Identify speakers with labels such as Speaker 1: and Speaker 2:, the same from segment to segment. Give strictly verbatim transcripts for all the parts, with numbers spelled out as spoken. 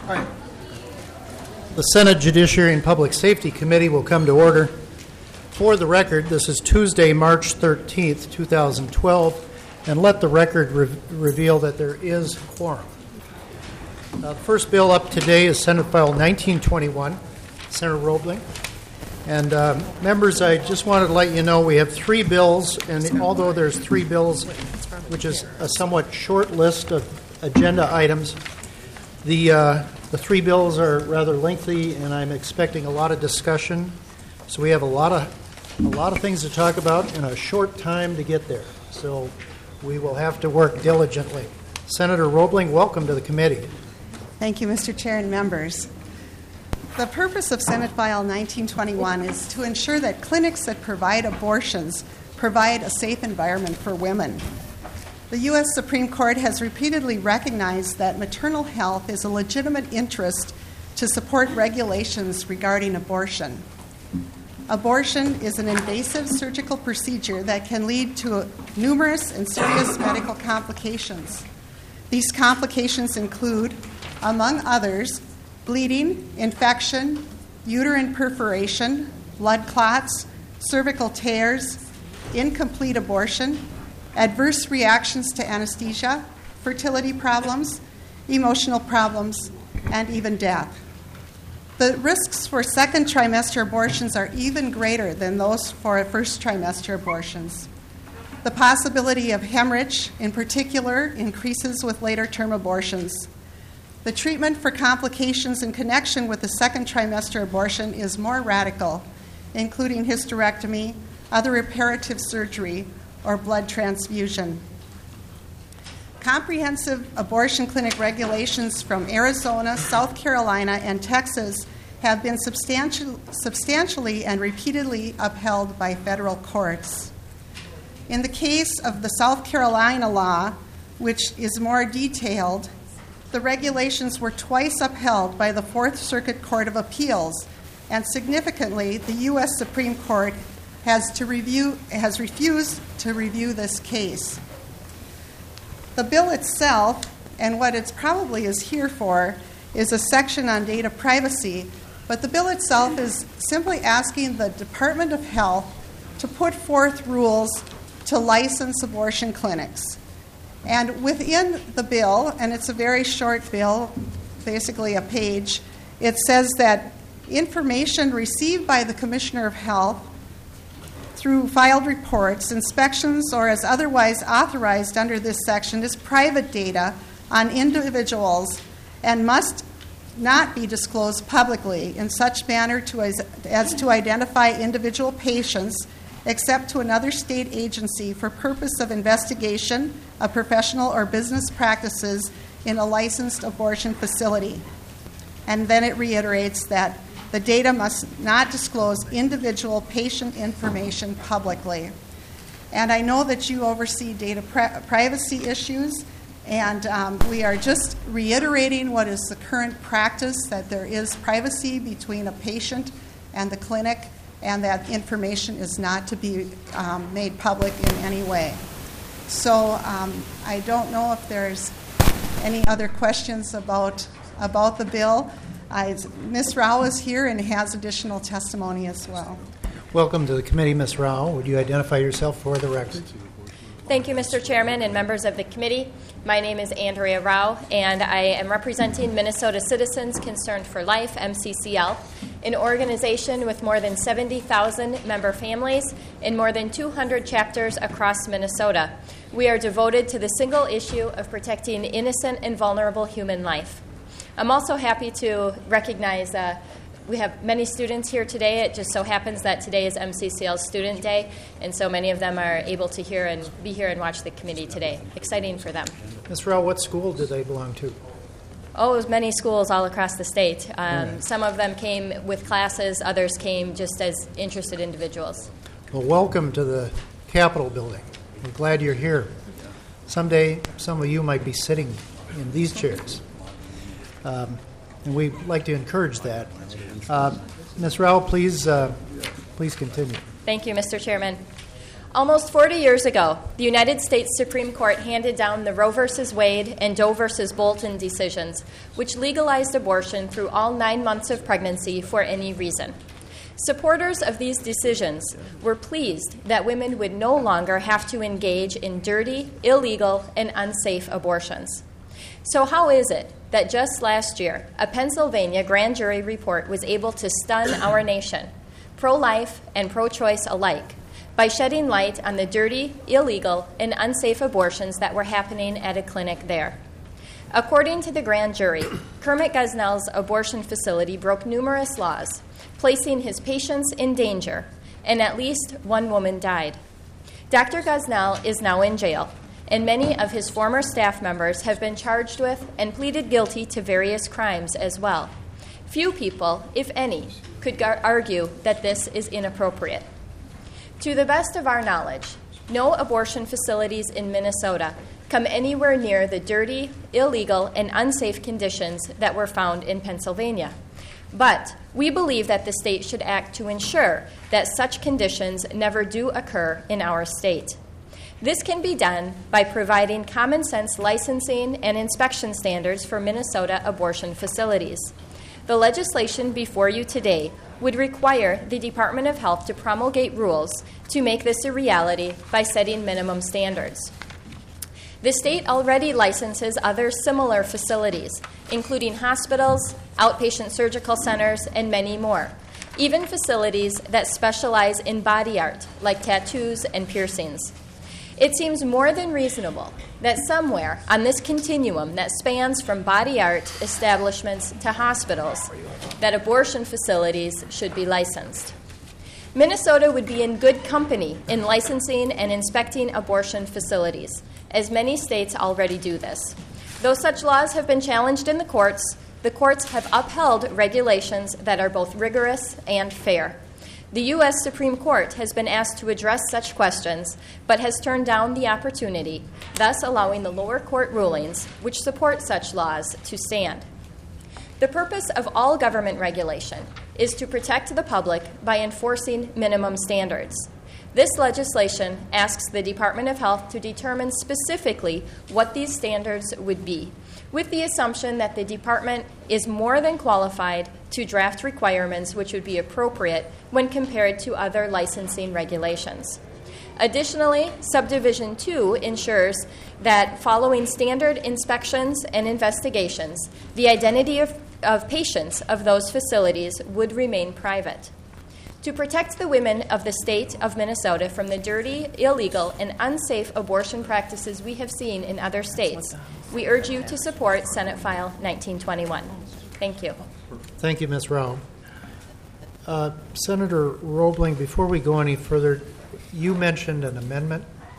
Speaker 1: All right. The Senate Judiciary and Public Safety Committee will come to order. For the record, this is Tuesday, March thirteenth, two thousand twelve, and let the record re- reveal that there is quorum. Uh, the first bill up today is Senate File nineteen twenty-one, Senator Roebling. And uh, members, I just wanted to let you know we have three bills, and although there's three bills, which is a somewhat short list of agenda items, the uh, the three bills are rather lengthy, and I'm expecting a lot of discussion. So we have a lot of a lot of things to talk about in a short time to get there. So we will have to work diligently. Senator Roebling, welcome to the committee.
Speaker 2: Thank you, Mister Chair and members. The purpose of Senate File nineteen twenty-one is to ensure that clinics that provide abortions provide a safe environment for women. The U S Supreme Court has repeatedly recognized that maternal health is a legitimate interest to support regulations regarding abortion. Abortion is an invasive surgical procedure that can lead to numerous and serious medical complications. These complications include, among others, bleeding, infection, uterine perforation, blood clots, cervical tears, incomplete abortion, adverse reactions to anesthesia, fertility problems, emotional problems, and even death. The risks for second trimester abortions are even greater than those for first trimester abortions. The possibility of hemorrhage, in particular, increases with later term abortions. The treatment for complications in connection with the second trimester abortion is more radical, including hysterectomy, other reparative surgery, or blood transfusion. Comprehensive abortion clinic regulations from Arizona, South Carolina, and Texas have been substantial, substantially and repeatedly upheld by federal courts. In the case of the South Carolina law, which is more detailed, the regulations were twice upheld by the Fourth Circuit Court of Appeals, and significantly, the U S Supreme Court has to review has refused to review this case. The bill itself, and what it probably is here for, is a section on data privacy, but the bill itself is simply asking the Department of Health to put forth rules to license abortion clinics. And within the bill, and it's a very short bill, basically a page, it says that information received by the Commissioner of Health through filed reports, inspections, or as otherwise authorized under this section is private data on individuals and must not be disclosed publicly in such manner to as, as to identify individual patients except to another state agency for purpose of investigation of professional or business practices in a licensed abortion facility. And then it reiterates that the data must not disclose individual patient information publicly. And I know that you oversee data pri- privacy issues, and um, we are just reiterating what is the current practice, that there is privacy between a patient and the clinic, and that information is not to be um, made public in any way. So um, I don't know if there's any other questions about about the bill. I, Miz Rao is here and has additional testimony as well.
Speaker 1: Welcome to the committee, Miz Rao. Would you identify yourself for the record?
Speaker 3: Thank you, Mister Chairman and members of the committee. My name is Andrea Rao, and I am representing Minnesota Citizens Concerned for Life, M C C L, an organization with more than seventy thousand member families in more than two hundred chapters across Minnesota. We are devoted to the single issue of protecting innocent and vulnerable human life. I'm also happy to recognize uh, we have many students here today. It just so happens that today is M C C L's Student Day, and so many of them are able to hear and be here and watch the committee today. Exciting for them.
Speaker 1: Miz Rao, what school do they belong to?
Speaker 3: Oh, it was many schools all across the state. Um, right. Some of them came with classes, others came just as interested individuals.
Speaker 1: Well, welcome to the Capitol building. We're glad you're here. Someday, some of you might be sitting in these chairs. Um, and we'd like to encourage that. Uh, Miz Rao, please, uh, please continue.
Speaker 3: Thank you, Mister Chairman. Almost forty years ago, the United States Supreme Court handed down the Roe v. Wade and Doe v. Bolton decisions, which legalized abortion through all nine months of pregnancy for any reason. Supporters of these decisions were pleased that women would no longer have to engage in dirty, illegal, and unsafe abortions. So how is it that just last year, a Pennsylvania grand jury report was able to stun our nation, pro-life and pro-choice alike, by shedding light on the dirty, illegal, and unsafe abortions that were happening at a clinic there? According to the grand jury, Kermit Gosnell's abortion facility broke numerous laws, placing his patients in danger, and at least one woman died. Doctor Gosnell is now in jail, and many of his former staff members have been charged with and pleaded guilty to various crimes as well. Few people, if any, could gar- argue that this is inappropriate. To the best of our knowledge, no abortion facilities in Minnesota come anywhere near the dirty, illegal, and unsafe conditions that were found in Pennsylvania. But we believe that the state should act to ensure that such conditions never do occur in our state. This can be done by providing common sense licensing and inspection standards for Minnesota abortion facilities. The legislation before you today would require the Department of Health to promulgate rules to make this a reality by setting minimum standards. The state already licenses other similar facilities, including hospitals, outpatient surgical centers, and many more, even facilities that specialize in body art, like tattoos and piercings. It seems more than reasonable that somewhere on this continuum that spans from body art establishments to hospitals, that abortion facilities should be licensed. Minnesota would be in good company in licensing and inspecting abortion facilities, as many states already do this. Though such laws have been challenged in the courts, the courts have upheld regulations that are both rigorous and fair. The U S Supreme Court has been asked to address such questions, but has turned down the opportunity, thus allowing the lower court rulings, which support such laws, to stand. The purpose of all government regulation is to protect the public by enforcing minimum standards. This legislation asks the Department of Health to determine specifically what these standards would be, with the assumption that the department is more than qualified to draft requirements which would be appropriate when compared to other licensing regulations. Additionally, Subdivision two ensures that following standard inspections and investigations, the identity of, of patients of those facilities would remain private. To protect the women of the state of Minnesota from the dirty, illegal, and unsafe abortion practices we have seen in other states, we urge you to support Senate File nineteen twenty-one. Thank you.
Speaker 1: Thank you, Miz Rao. Uh, Senator Roebling, before we go any further, you mentioned an amendment,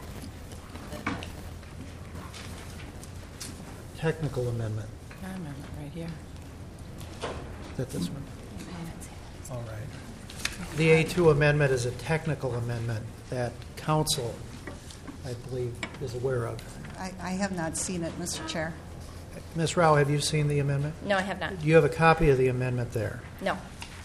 Speaker 1: technical amendment.
Speaker 4: Our amendment right here.
Speaker 1: Is that this one? All right. The A two amendment is a technical amendment that council, I believe, is aware of.
Speaker 2: I, I have not seen it, Mister Chair.
Speaker 1: Miz Rao, have you seen the amendment?
Speaker 3: No, I have not.
Speaker 1: Do you have a copy of the amendment there?
Speaker 3: No.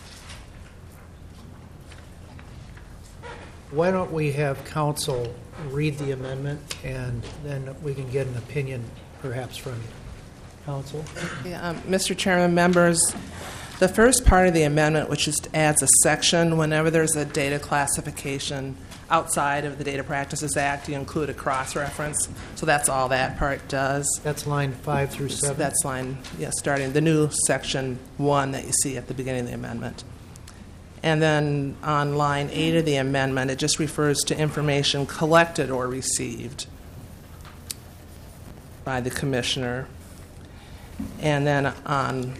Speaker 1: Why don't we have council read the amendment, and then we can get an opinion perhaps from council?
Speaker 4: Yeah, um, Mister Chairman, members, the first part of the amendment, which just adds a section whenever there's a data classification outside of the Data Practices Act, you include a cross-reference. So that's all that part does.
Speaker 1: That's line five through seven?
Speaker 4: That's line, yeah, starting the new section one that you see at the beginning of the amendment. And then on line eight of the amendment, it just refers to information collected or received by the commissioner. And then on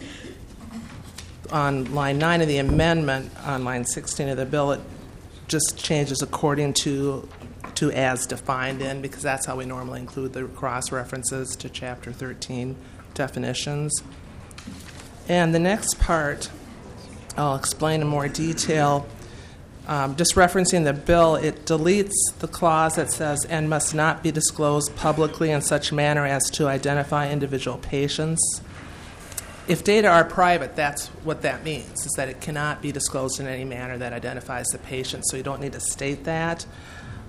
Speaker 4: on line nine of the amendment, on line sixteen of the bill, it just changes according to to as defined in, because that's how we normally include the cross references to Chapter thirteen definitions. And the next part, I'll explain in more detail. Um, just referencing the bill, it deletes the clause that says, and must not be disclosed publicly in such manner as to identify individual patients. If data are private, that's what that means, is that it cannot be disclosed in any manner that identifies the patient, so you don't need to state that.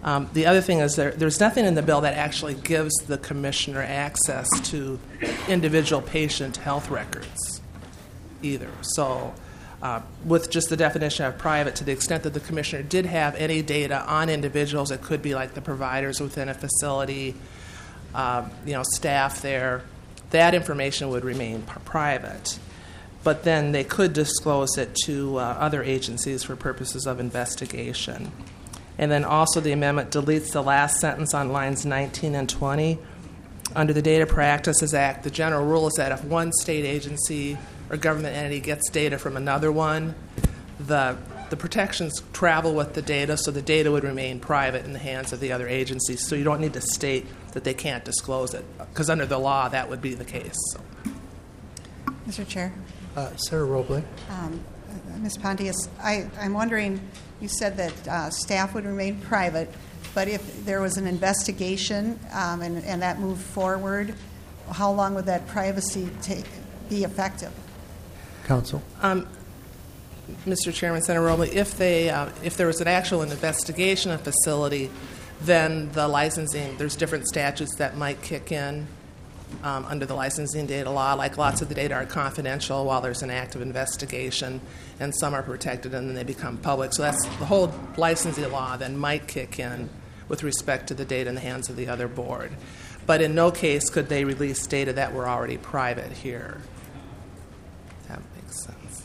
Speaker 4: Um, the other thing is there, there's nothing in the bill that actually gives the commissioner access to individual patient health records either. So uh, with just the definition of private, to the extent that the commissioner did have any data on individuals, it could be like the providers within a facility, uh, you know, staff there, that information would remain p- private. But then they could disclose it to uh, other agencies for purposes of investigation. And then also the amendment deletes the last sentence on lines nineteen and twenty. Under the Data Practices Act, the general rule is that if one state agency or government entity gets data from another one, the the protections travel with the data, so the data would remain private in the hands of the other agencies. So you don't need to state that they can't disclose it, because under the law that would be the case. So.
Speaker 2: Mister Chair.
Speaker 1: Uh, Sarah Robley.
Speaker 2: Um, Miz Pontius, I, I'm wondering, you said that uh, staff would remain private, but if there was an investigation um, and, and that moved forward, how long would that privacy take, be effective?
Speaker 1: Counsel.
Speaker 4: Um, Mister Chairman, Senator Robley, if they uh, if there was an actual investigation of a facility, then the licensing, there's different statutes that might kick in um, under the licensing data law. Like lots of the data are confidential while there's an active investigation, and some are protected and then they become public. So that's the whole licensing law then might kick in with respect to the data in the hands of the other board. But in no case could they release data that were already private here. That makes sense.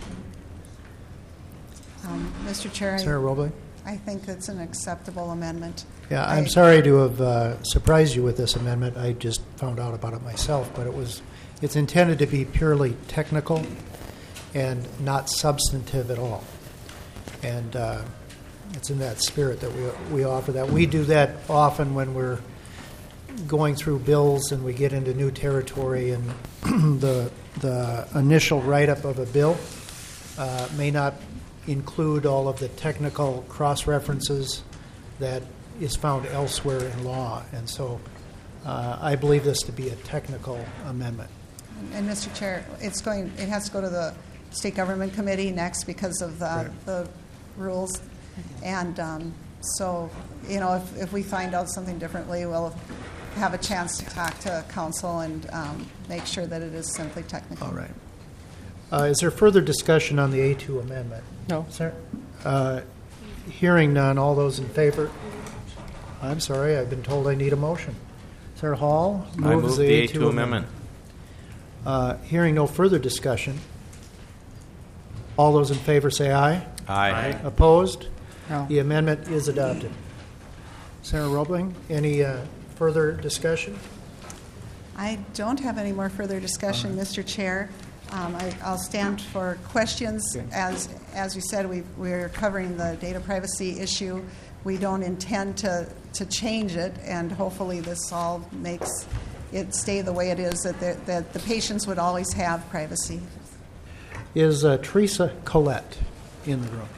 Speaker 2: Um, Mister Chair,
Speaker 1: Sarah Robley.
Speaker 2: I think it's an acceptable amendment.
Speaker 1: Yeah, I'm
Speaker 2: I-
Speaker 1: sorry to have uh, surprised you with this amendment. I just found out about it myself, but it was it's intended to be purely technical and not substantive at all. And uh, it's in that spirit that we we offer that. We do that often when we're going through bills and we get into new territory, and the the initial write-up of a bill uh, may not include all of the technical cross-references that is found elsewhere in law. And so uh, I believe this to be a technical amendment.
Speaker 2: And Mister Chair, it's going. It has to go to the State Government Committee next because of the,
Speaker 1: Right.
Speaker 2: the rules. And um, so, you know, if, if we find out something differently, we'll have a chance to talk to council and um, make sure that it is simply technical.
Speaker 1: All right. Uh, is there further discussion on the A two amendment?
Speaker 4: No.
Speaker 1: Sir? Uh, hearing none, all those in favor? I'm sorry, I've been told I need a motion. Senator Hall moves
Speaker 5: I move the A two amendment.
Speaker 1: Uh, hearing no further discussion, all those in favor say aye.
Speaker 5: Aye.
Speaker 1: Opposed?
Speaker 2: No.
Speaker 1: The amendment is adopted. Senator Roebling, any uh, further discussion?
Speaker 2: I don't have any more further discussion, Mister Chair. Um, I, I'll stand for questions.
Speaker 1: Okay.
Speaker 2: As as we said, we we're covering the data privacy issue. We don't intend to, to change it, and hopefully this all makes it stay the way it is, that the, that the patients would always have privacy.
Speaker 1: Is uh, Teresa Collette in the room?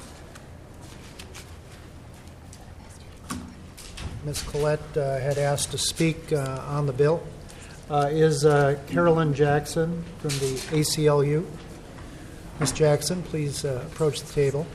Speaker 1: Miz Collette uh, had asked to speak uh, on the bill. Uh, is uh, Carolyn Jackson from the A C L U? Miz Jackson, please uh, approach the table.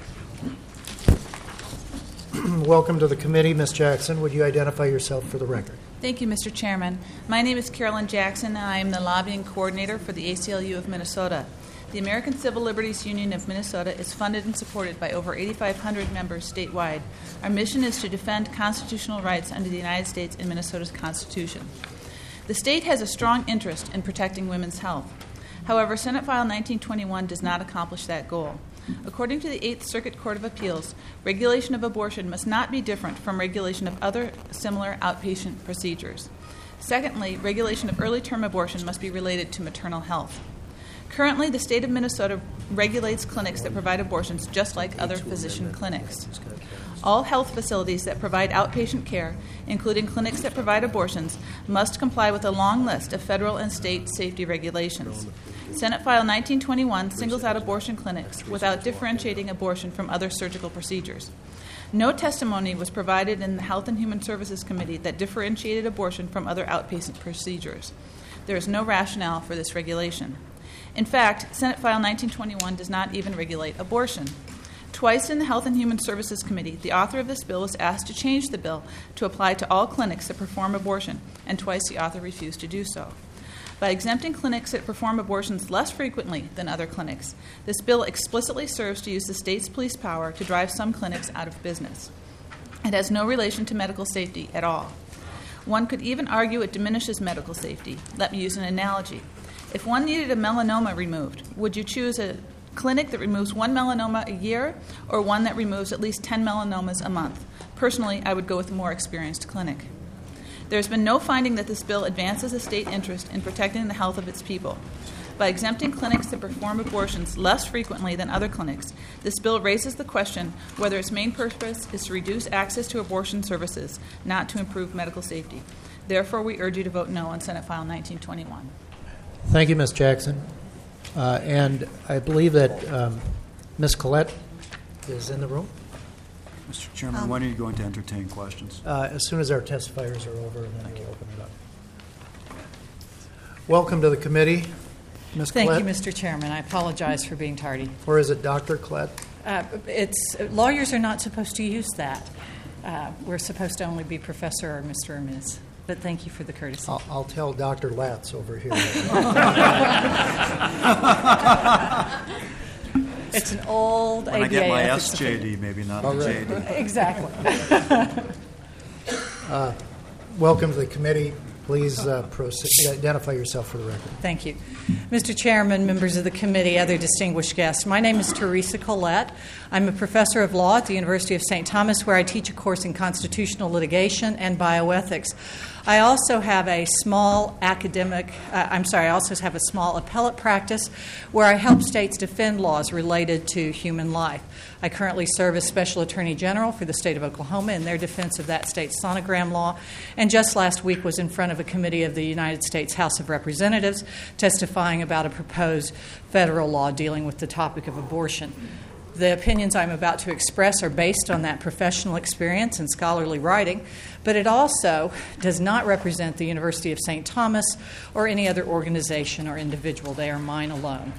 Speaker 1: Welcome to the committee, Miz Jackson. Would you identify yourself for the record?
Speaker 6: Thank you, Mister Chairman. My name is Carolyn Jackson, and I am the lobbying coordinator for the A C L U of Minnesota. The American Civil Liberties Union of Minnesota is funded and supported by over eighty-five hundred members statewide. Our mission is to defend constitutional rights under the United States and Minnesota's Constitution. The state has a strong interest in protecting women's health. However, Senate File nineteen twenty-one does not accomplish that goal. According to the Eighth Circuit Court of Appeals, regulation of abortion must not be different from regulation of other similar outpatient procedures. Secondly, regulation of early-term abortion must be related to maternal health. Currently, the state of Minnesota regulates clinics that provide abortions just like other physician clinics. All health facilities that provide outpatient care, including clinics that provide abortions, must comply with a long list of federal and state safety regulations. Senate File nineteen twenty-one singles out abortion clinics without differentiating abortion from other surgical procedures. No testimony was provided in the Health and Human Services Committee that differentiated abortion from other outpatient procedures. There is no rationale for this regulation. In fact, Senate File nineteen twenty-one does not even regulate abortion. Twice in the Health and Human Services Committee, the author of this bill was asked to change the bill to apply to all clinics that perform abortion, and twice the author refused to do so. By exempting clinics that perform abortions less frequently than other clinics, this bill explicitly serves to use the state's police power to drive some clinics out of business. It has no relation to medical safety at all. One could even argue it diminishes medical safety. Let me use an analogy. If one needed a melanoma removed, would you choose a clinic that removes one melanoma a year or one that removes at least ten melanomas a month? Personally, I would go with a more experienced clinic. There has been no finding that this bill advances a state interest in protecting the health of its people. By exempting clinics that perform abortions less frequently than other clinics, this bill raises the question whether its main purpose is to reduce access to abortion services, not to improve medical safety. Therefore, we urge you to vote no on Senate File nineteen twenty-one.
Speaker 1: Thank you, Miz Jackson. Uh, and I believe that um, Miz Collette is in the room.
Speaker 5: Mister Chairman, when are you going to entertain questions?
Speaker 1: Uh, as soon as our testifiers are over, and then we'll open it up. Welcome to the committee, Miz
Speaker 7: Thank
Speaker 1: Collette.
Speaker 7: you, Mister Chairman. I apologize for being tardy.
Speaker 1: Or is it Doctor Collette?
Speaker 7: Uh, it's lawyers are not supposed to use that. Uh, we're supposed to only be Professor or Mister or Miz But thank you for the courtesy.
Speaker 1: I'll, I'll tell Doctor Latz over here.
Speaker 7: It's an old
Speaker 5: When
Speaker 7: A B A
Speaker 5: I get my
Speaker 7: ethics
Speaker 5: S J D,
Speaker 7: opinion.
Speaker 5: maybe not
Speaker 1: All
Speaker 5: a
Speaker 1: right.
Speaker 5: J D.
Speaker 7: Exactly.
Speaker 1: uh, welcome to the committee. Please uh, proceed. Identify yourself for the record.
Speaker 7: Thank you. Mister Chairman, members of the committee, other distinguished guests, my name is Teresa Collette. I'm a professor of law at the University of Saint Thomas, where I teach a course in constitutional litigation and bioethics. I also have a small academic, uh, I'm sorry, I also have a small appellate practice where I help states defend laws related to human life. I currently serve as Special Attorney General for the state of Oklahoma in their defense of that state's sonogram law, and just last week was in front of a committee of the United States House of Representatives testifying about a proposed federal law dealing with the topic of abortion. The opinions I'm about to express are based on that professional experience and scholarly writing, but it also does not represent the University of Saint Thomas or any other organization or individual. They are mine alone.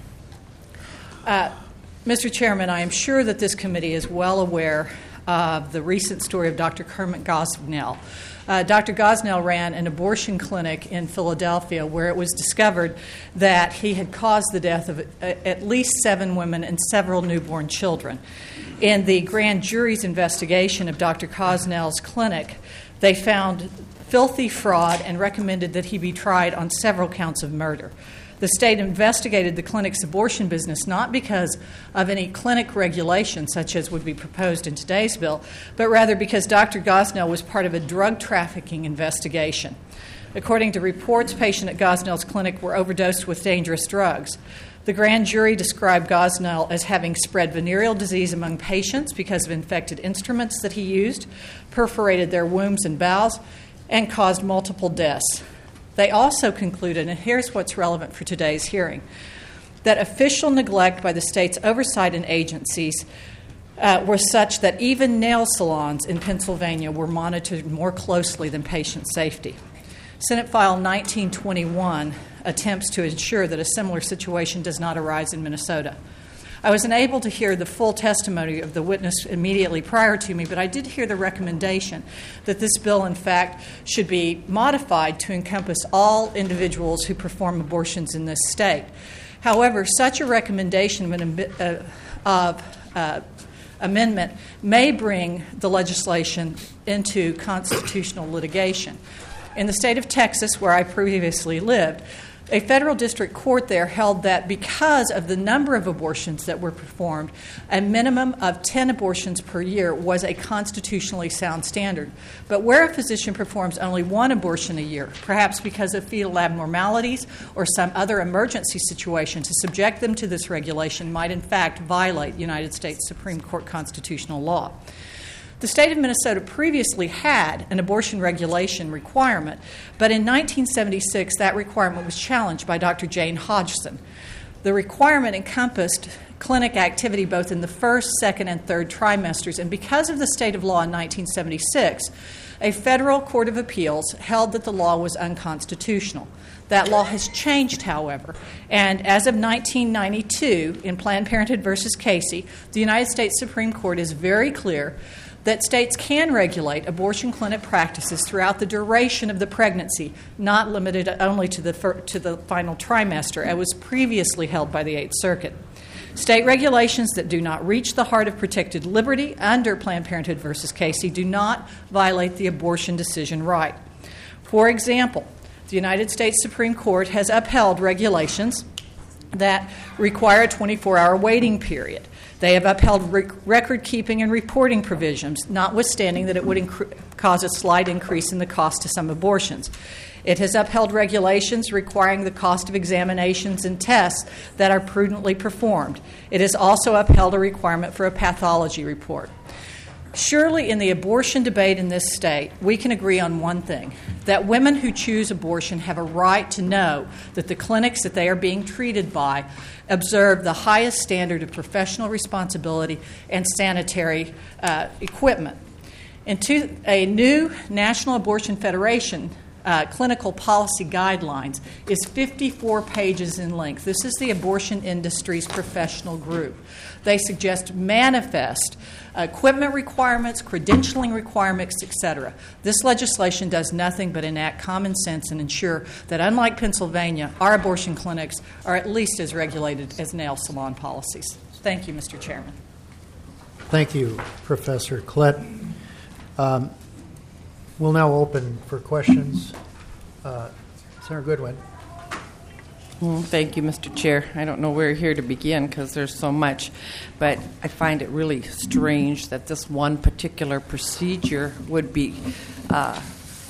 Speaker 7: Uh, Mister Chairman, I am sure that this committee is well aware of the recent story of Doctor Kermit Gosnell. Uh, Doctor Gosnell ran an abortion clinic in Philadelphia where it was discovered that he had caused the death of a, at least seven women and several newborn children. In the grand jury's investigation of Doctor Gosnell's clinic, they found filthy fraud and recommended that he be tried on several counts of murder. The state investigated the clinic's abortion business not because of any clinic regulation such as would be proposed in today's bill, but rather because Doctor Gosnell was part of a drug trafficking investigation. According to reports, patients at Gosnell's clinic were overdosed with dangerous drugs. The grand jury described Gosnell as having spread venereal disease among patients because of infected instruments that he used, perforated their wombs and bowels, and caused multiple deaths. They also concluded, and here's what's relevant for today's hearing, that official neglect by the state's oversight and agencies uh, were such that even nail salons in Pennsylvania were monitored more closely than patient safety. Senate File nineteen twenty-one attempts to ensure that a similar situation does not arise in Minnesota. I was unable to hear the full testimony of the witness immediately prior to me, but I did hear the recommendation that this bill, in fact, should be modified to encompass all individuals who perform abortions in this state. However, such a recommendation of an uh, of, uh, amendment may bring the legislation into constitutional litigation. In the state of Texas, where I previously lived, a federal district court there held that because of the number of abortions that were performed, a minimum of ten abortions per year was a constitutionally sound standard. But where a physician performs only one abortion a year, perhaps because of fetal abnormalities or some other emergency situation, to subject them to this regulation might in fact violate United States Supreme Court constitutional law. The state of Minnesota previously had an abortion regulation requirement, but in nineteen seventy-six that requirement was challenged by Doctor Jane Hodgson. The requirement encompassed clinic activity both in the first, second, and third trimesters. And because of the state of law in nineteen seventy-six, a federal court of appeals held that the law was unconstitutional. That law has changed, however, and as of nineteen ninety-two, in Planned Parenthood versus Casey, the United States Supreme Court is very clear that states can regulate abortion clinic practices throughout the duration of the pregnancy, not limited only to the fir- to the final trimester, as was previously held by the Eighth Circuit. State regulations that do not reach the heart of protected liberty under Planned Parenthood versus Casey do not violate the abortion decision right. For example, the United States Supreme Court has upheld regulations that require a twenty-four hour waiting period. They have upheld rec- record-keeping and reporting provisions, notwithstanding that it would inc- cause a slight increase in the cost to some abortions. It has upheld regulations requiring the cost of examinations and tests that are prudently performed. It has also upheld a requirement for a pathology report. Surely in the abortion debate in this state, we can agree on one thing, that women who choose abortion have a right to know that the clinics that they are being treated by observe the highest standard of professional responsibility and sanitary uh, equipment. Into a new National Abortion Federation uh, clinical policy guidelines is fifty-four pages in length. This is the abortion industry's professional group. They suggest manifest equipment requirements, credentialing requirements, et cetera. This legislation does nothing but enact common sense and ensure that, unlike Pennsylvania, our abortion clinics are at least as regulated as nail salon policies. Thank you, Mister Chairman.
Speaker 1: Thank you, Professor Klett. Um, we'll now open for questions. Uh, Senator Goodwin.
Speaker 8: Well, thank you, Mister Chair. I don't know where here to begin because there's so much, but I find it really strange that this one particular procedure would be uh,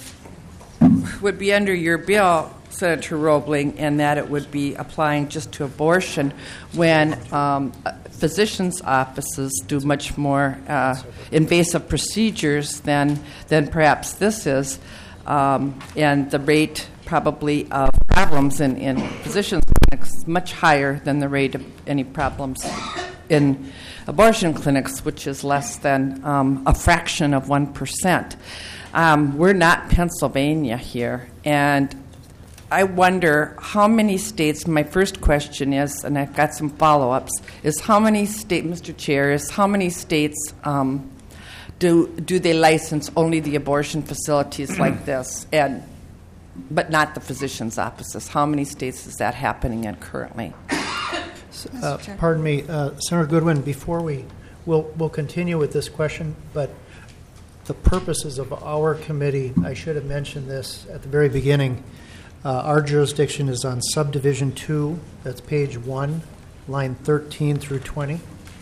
Speaker 8: would be under your bill, Senator Roebling, and that it would be applying just to abortion when um, physicians' offices do much more uh, invasive procedures than than perhaps this is, um, and the rate probably of problems in, in physicians' clinics is much higher than the rate of any problems in abortion clinics, which is less than um, a fraction of one percent. Um, we're not Pennsylvania here, and I wonder how many states, my first question is, and I've got some follow-ups, is how many states, Mister Chair, is how many states um, do do they license only the abortion facilities like this, and but not the physicians' offices? How many states is that happening in currently?
Speaker 1: Uh, pardon me, uh, Senator Goodwin, before we, we'll, we'll continue with this question, but the purposes of our committee, I should have mentioned this at the very beginning. Uh, our jurisdiction is on subdivision two, that's page one, line thirteen through twenty.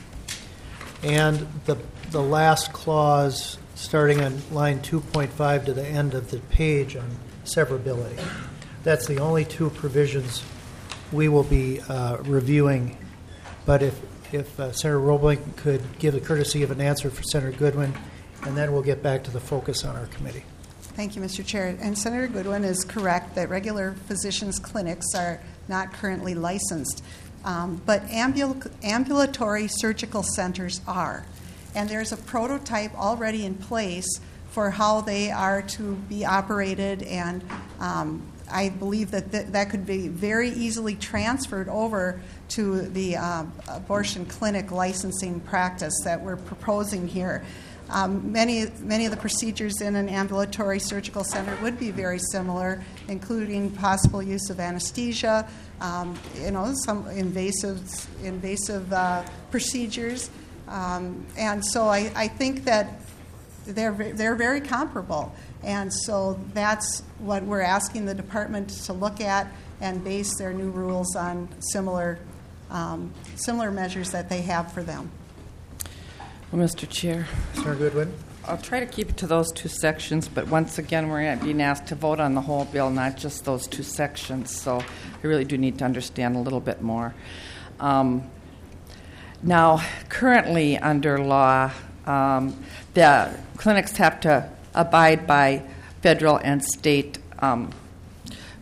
Speaker 1: And the, the last clause, starting on line two point five to the end of the page on severability. That's the only two provisions we will be uh, reviewing. But if, if uh, Senator Roebling could give the courtesy of an answer for Senator Goodwin, and then we'll get back to the focus on our committee.
Speaker 2: Thank you, Mister Chair. And Senator Goodwin is correct that regular physicians' clinics are not currently licensed, um, but ambul- ambulatory surgical centers are. And there's a prototype already in place for how they are to be operated, and um, I believe that th- that could be very easily transferred over to the uh, abortion clinic licensing practice that we're proposing here. Um, many, many of the procedures in an ambulatory surgical center would be very similar, including possible use of anesthesia, um, you know, some invasive, invasive uh, procedures, um, and so I, I think that they're they're very comparable, and so that's what we're asking the department to look at and base their new rules on similar, um, similar measures that they have for them.
Speaker 8: Well, Mister Chair,
Speaker 1: Senator Goodwin.
Speaker 8: I'll try to keep it to those two sections, but once again, we're being asked to vote on the whole bill, not just those two sections, so I really do need to understand a little bit more. Um, now, currently under law, um, the clinics have to abide by federal and state um,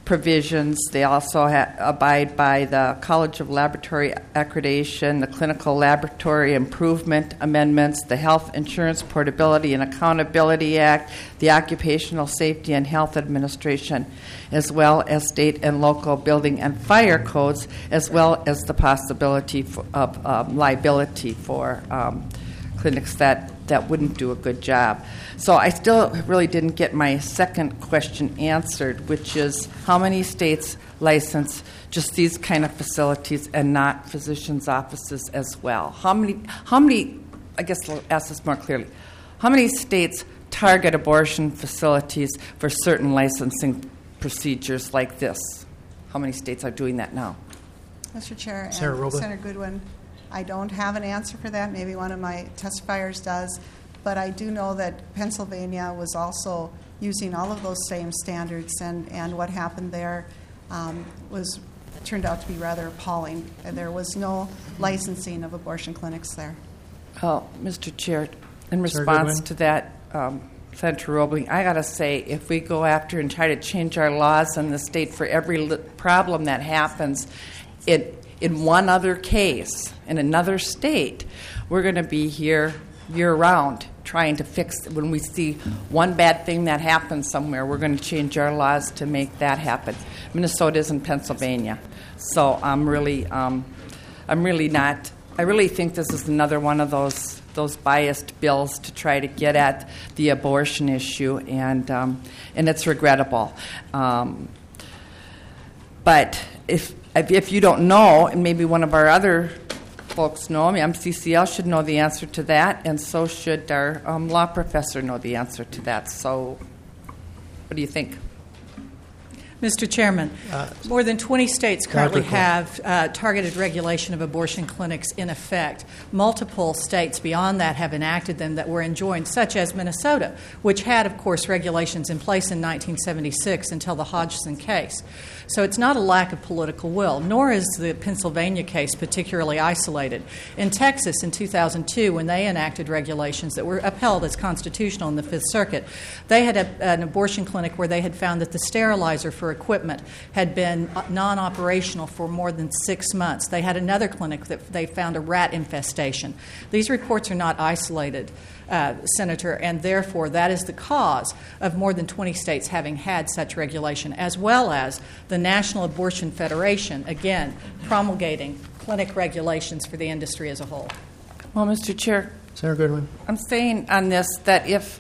Speaker 8: provisions. They also ha- abide by the College of Laboratory Accreditation, the Clinical Laboratory Improvement Amendments, the Health Insurance Portability and Accountability Act, the Occupational Safety and Health Administration, as well as state and local building and fire codes, as well as the possibility for, of um, liability for um, clinics that, that wouldn't do a good job. So I still really didn't get my second question answered, which is how many states license just these kind of facilities and not physicians' offices as well? How many, how many, I guess I'll ask this more clearly, how many states target abortion facilities for certain licensing procedures like this? How many states are doing that now?
Speaker 2: Mister Chair and
Speaker 1: Senator Robles.
Speaker 2: Senator Goodwin, I don't have an answer for that. Maybe one of my testifiers does. But I do know that Pennsylvania was also using all of those same standards, and, and what happened there um, was turned out to be rather appalling. There was no licensing of abortion clinics there.
Speaker 8: Oh, Mister Chair, in
Speaker 1: Senator
Speaker 8: response
Speaker 1: Goodwin.
Speaker 8: to that, um, Senator Roebling, I got to say, if we go after and try to change our laws in the state for every li- problem that happens in, in one other case in another state, we're going to be here year-round trying to fix, when we see one bad thing that happens somewhere, we're going to change our laws to make that happen. Minnesota isn't Pennsylvania. So I'm really, um, I'm really not, I really think this is another one of those those biased bills to try to get at the abortion issue, and um, and it's regrettable. Um, but if if you don't know, and maybe one of our other folks know, I mean, M C C L should know the answer to that, and so should our um, law professor know the answer to that. So what do you think?
Speaker 7: Mister Chairman,
Speaker 1: Uh,
Speaker 7: more than twenty states currently
Speaker 1: Doctor Clark.
Speaker 7: have uh, targeted regulation of abortion clinics in effect. Multiple states beyond that have enacted them that were enjoined, such as Minnesota, which had, of course, regulations in place in nineteen seventy-six until the Hodgson case. So it's not a lack of political will, nor is the Pennsylvania case particularly isolated. In Texas in two thousand two, when they enacted regulations that were upheld as constitutional in the Fifth Circuit, they had a, an abortion clinic where they had found that the sterilizer for equipment had been non-operational for more than six months. They had another clinic that they found a rat infestation. These reports are not isolated, uh, Senator, and therefore that is the cause of more than twenty states having had such regulation, as well as the National Abortion Federation, again, promulgating clinic regulations for the industry as a whole.
Speaker 8: Well, Mister Chair,
Speaker 1: Senator Goodwin.
Speaker 8: I'm saying on this that if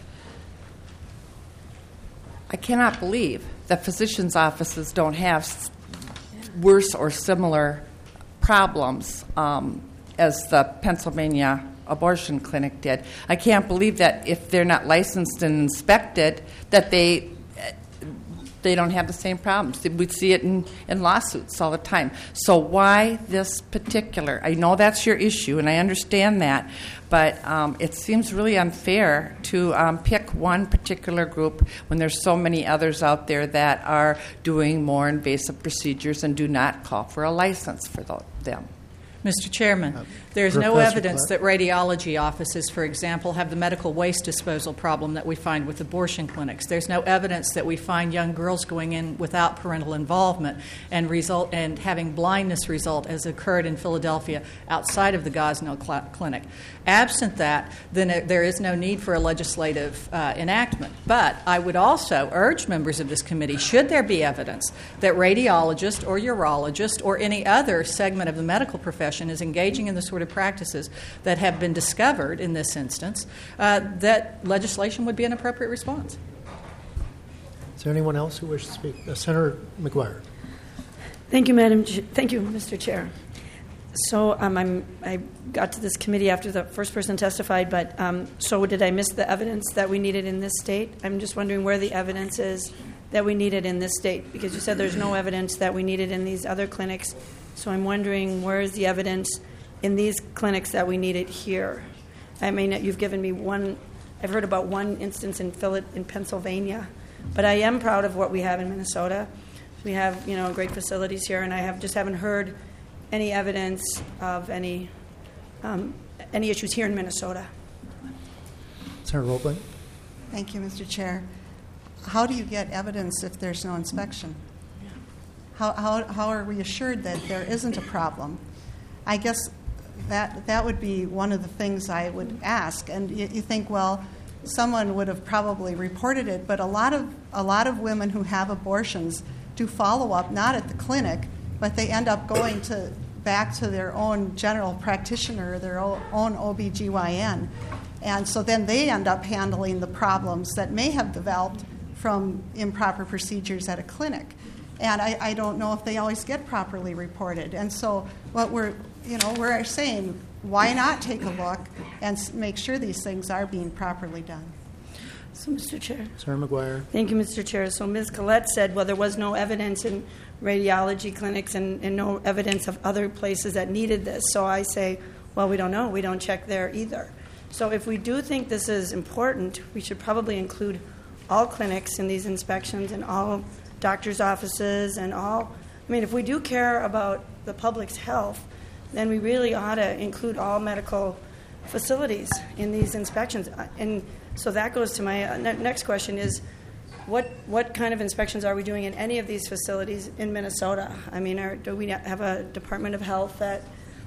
Speaker 8: I cannot believe that physicians' offices don't have s- worse or similar problems um, as the Pennsylvania abortion clinic did. I can't believe that if they're not licensed and inspected, that they they don't have the same problems. We see it in, in lawsuits all the time. So why this particular? I know that's your issue, and I understand that, but um, it seems really unfair to um, pick one particular group when there's so many others out there that are doing more invasive procedures and do not call for a license for tho- them.
Speaker 7: Mister Chairman, there's no
Speaker 1: Professor
Speaker 7: evidence
Speaker 1: Clark.
Speaker 7: that radiology offices, for example, have the medical waste disposal problem that we find with abortion clinics. There's no evidence that we find young girls going in without parental involvement and result and having blindness result, as occurred in Philadelphia outside of the Gosnell cl- clinic. Absent that, then it, there is no need for a legislative uh, enactment. But I would also urge members of this committee, should there be evidence that radiologist or urologist or any other segment of the medical profession is engaging in the sort of practices that have been discovered in this instance, uh, that legislation would be an appropriate response.
Speaker 1: Is there anyone else who wishes to speak? Uh, Senator McGuire.
Speaker 9: Thank you, Madam. Ch- Thank you, Mister Chair. So um, I'm, I got to this committee after the first person testified, but um, so did I miss the evidence that we needed in this state? I'm just wondering where the evidence is that we needed in this state, because you said there's no evidence that we needed in these other clinics. So I'm wondering where is the evidence in these clinics that we needed here? I mean, you've given me one. I've heard about one instance in Phil- in Pennsylvania, but I am proud of what we have in Minnesota. We have, you know, great facilities here, and I have just haven't heard any evidence of any um, any issues here in Minnesota.
Speaker 1: Senator Roebling.
Speaker 2: Thank you, Mister Chair. How do you get evidence if there's no inspection? How, how, how are we assured that there isn't a problem? I guess that that would be one of the things I would ask. And you, you think, well, someone would have probably reported it, but a lot of a lot of women who have abortions do follow up, not at the clinic, but they end up going to back to their own general practitioner, their own, own O B G Y N. And so then they end up handling the problems that may have developed from improper procedures at a clinic. And I, I don't know if they always get properly reported. And so what we're, you know, we're saying, why not take a look and s- make sure these things are being properly done?
Speaker 9: So, Mister Chair.
Speaker 1: Senator McGuire.
Speaker 9: Thank you, Mister Chair. So Miz Collette said, well, there was no evidence in radiology clinics and, and no evidence of other places that needed this. So I say, well, we don't know. We don't check there either. So if we do think this is important, we should probably include all clinics in these inspections and all doctors' offices and all. I mean, if we do care about the public's health, then we really ought to include all medical facilities in these inspections. And so that goes to my uh, ne- next question is, what what kind of inspections are we doing in any of these facilities in Minnesota? I mean, are, do we have a Department of Health that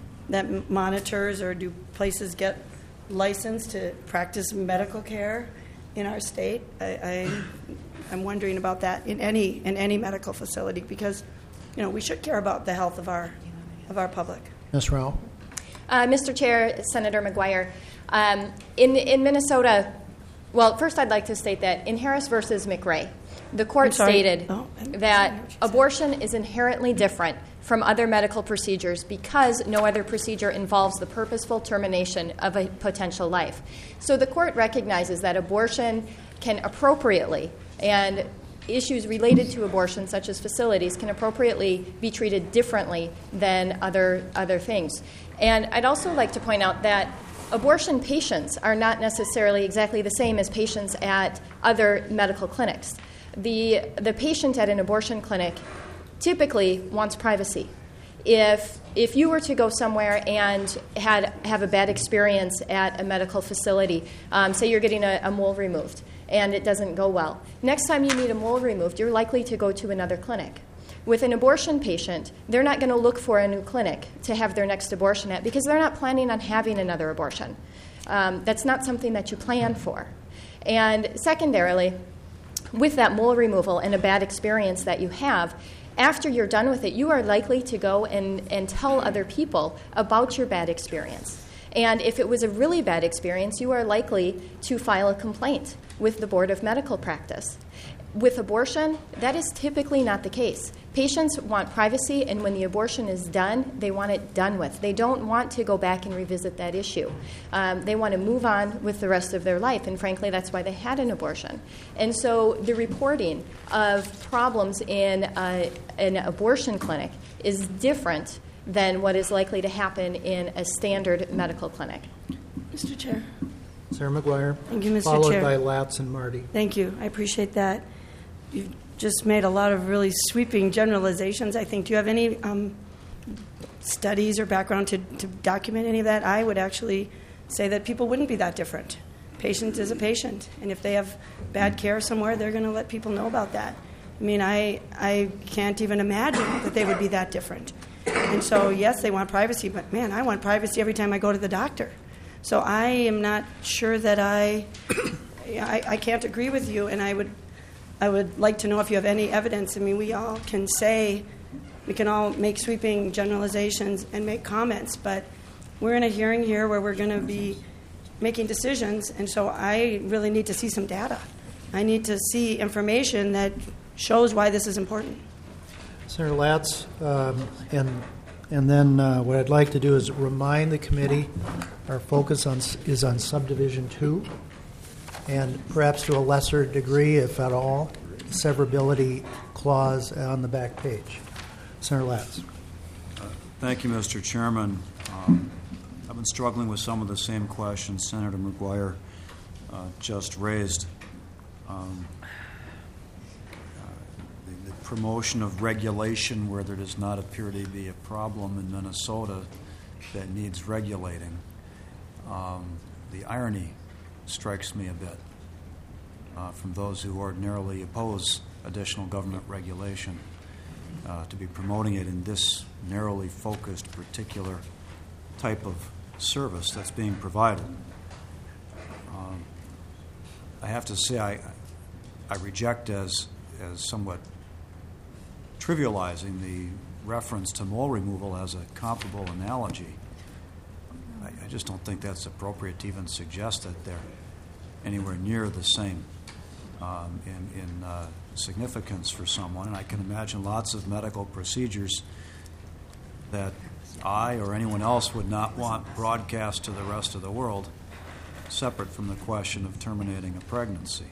Speaker 9: that monitors, or do places get licensed to practice medical care in our state? I, I, I'm wondering about that in any in any medical facility, because, you know, we should care about the health of our of our public.
Speaker 1: Miz Rao.
Speaker 3: Uh, Mister Chair, Senator McGuire, um, in in Minnesota, well, first I'd like to state that in Harris versus McRae, the court stated
Speaker 9: oh,
Speaker 3: that abortion is inherently different from other medical procedures because no other procedure involves the purposeful termination of a potential life. So the court recognizes that abortion can appropriately, and issues related to abortion, such as facilities, can appropriately be treated differently than other other things. And I'd also like to point out that abortion patients are not necessarily exactly the same as patients at other medical clinics. The the patient at an abortion clinic typically wants privacy. If if you were to go somewhere and had have a bad experience at a medical facility, um, say you're getting a, a mole removed and it doesn't go well, next time you need a mole removed, you're likely to go to another clinic. With an abortion patient, they're not going to look for a new clinic to have their next abortion at because they're not planning on having another abortion. Um, that's not something that you plan for. And secondarily, with that mole removal and a bad experience that you have, after you're done with it, you are likely to go and, and tell other people about your bad experience. And if it was a really bad experience, you are likely to file a complaint with the Board of Medical Practice. With abortion, that is typically not the case. Patients want privacy, and when the abortion is done, they want it done with. They don't want to go back and revisit that issue. Um, they want to move on with the rest of their life, and frankly, that's why they had an abortion. And so the reporting of problems in a, an abortion clinic is different than what is likely to happen in a standard medical clinic.
Speaker 9: Mister Chair.
Speaker 1: Senator McGuire.
Speaker 9: Thank you, Mister
Speaker 1: Followed
Speaker 9: Chair.
Speaker 1: by Latz and Marty.
Speaker 9: Thank you. I appreciate that. You've just made a lot of really sweeping generalizations, I think. Do you have any um, studies or background to, to document any of that? I would actually say that people wouldn't be that different. Patient is a patient, and if they have bad care somewhere, they're going to let people know about that. I mean, I I can't even imagine that they would be that different. And so, yes, they want privacy, but man, I want privacy every time I go to the doctor. So I am not sure that I, I, I can't agree with you, and I would, I would like to know if you have any evidence. I mean, we all can say, we can all make sweeping generalizations and make comments, but we're in a hearing here where we're going to be making decisions, and so I really need to see some data. I need to see information that shows why this is important.
Speaker 1: Senator Latz, um, and and then uh, what I'd like to do is remind the committee our focus on is on subdivision two, and perhaps to a lesser degree, if at all, severability clause on the back page. Senator Latz.
Speaker 5: Uh, thank you, Mister Chairman. Um, I've been struggling with some of the same questions Senator McGuire uh, just raised. Um, promotion of regulation where there does not appear to be a problem in Minnesota that needs regulating. Um, the irony strikes me a bit uh, from those who ordinarily oppose additional government regulation. uh, to be promoting it in this narrowly focused particular type of service that's being provided. Um, I have to say I, I reject as, as somewhat trivializing the reference to mole removal as a comparable analogy. I, I just don't think that's appropriate to even suggest that they're anywhere near the same um, in, in uh, significance for someone. And I can imagine lots of medical procedures that I or anyone else would not want broadcast to the rest of the world, separate from the question of terminating a pregnancy.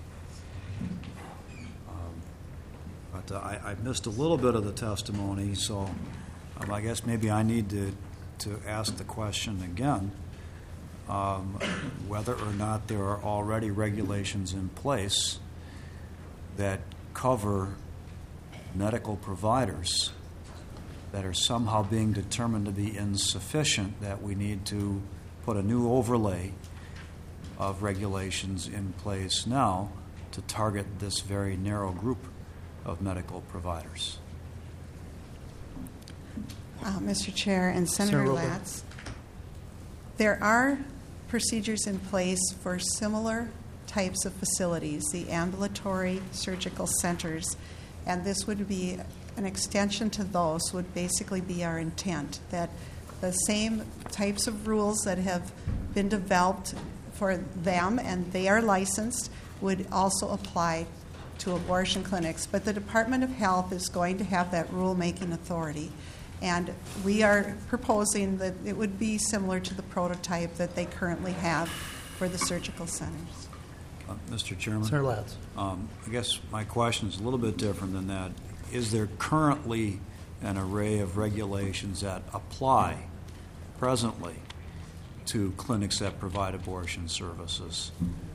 Speaker 5: Um, but uh, I, I missed a little bit of the testimony, so um, I guess maybe I need to, to ask the question again, um, whether or not there are already regulations in place that cover medical providers that are somehow being determined to be insufficient, that we need to put a new overlay of regulations in place now to target this very narrow group of medical providers.
Speaker 2: Uh, Mister Chair and Senator
Speaker 1: Senator
Speaker 2: Latz, there are procedures in place for similar types of facilities, the ambulatory surgical centers, and this would be an extension to those, would basically be our intent, that the same types of rules that have been developed for them and they are licensed would also apply to abortion clinics. But the Department of Health is going to have that rule-making authority, and we are proposing that it would be similar to the prototype that they currently have for the surgical centers.
Speaker 5: Uh, Mister Chairman?
Speaker 1: Senator Latz.
Speaker 5: Um, I guess my question is a little bit different than that. Is there currently an array of regulations that apply presently to clinics that provide abortion services?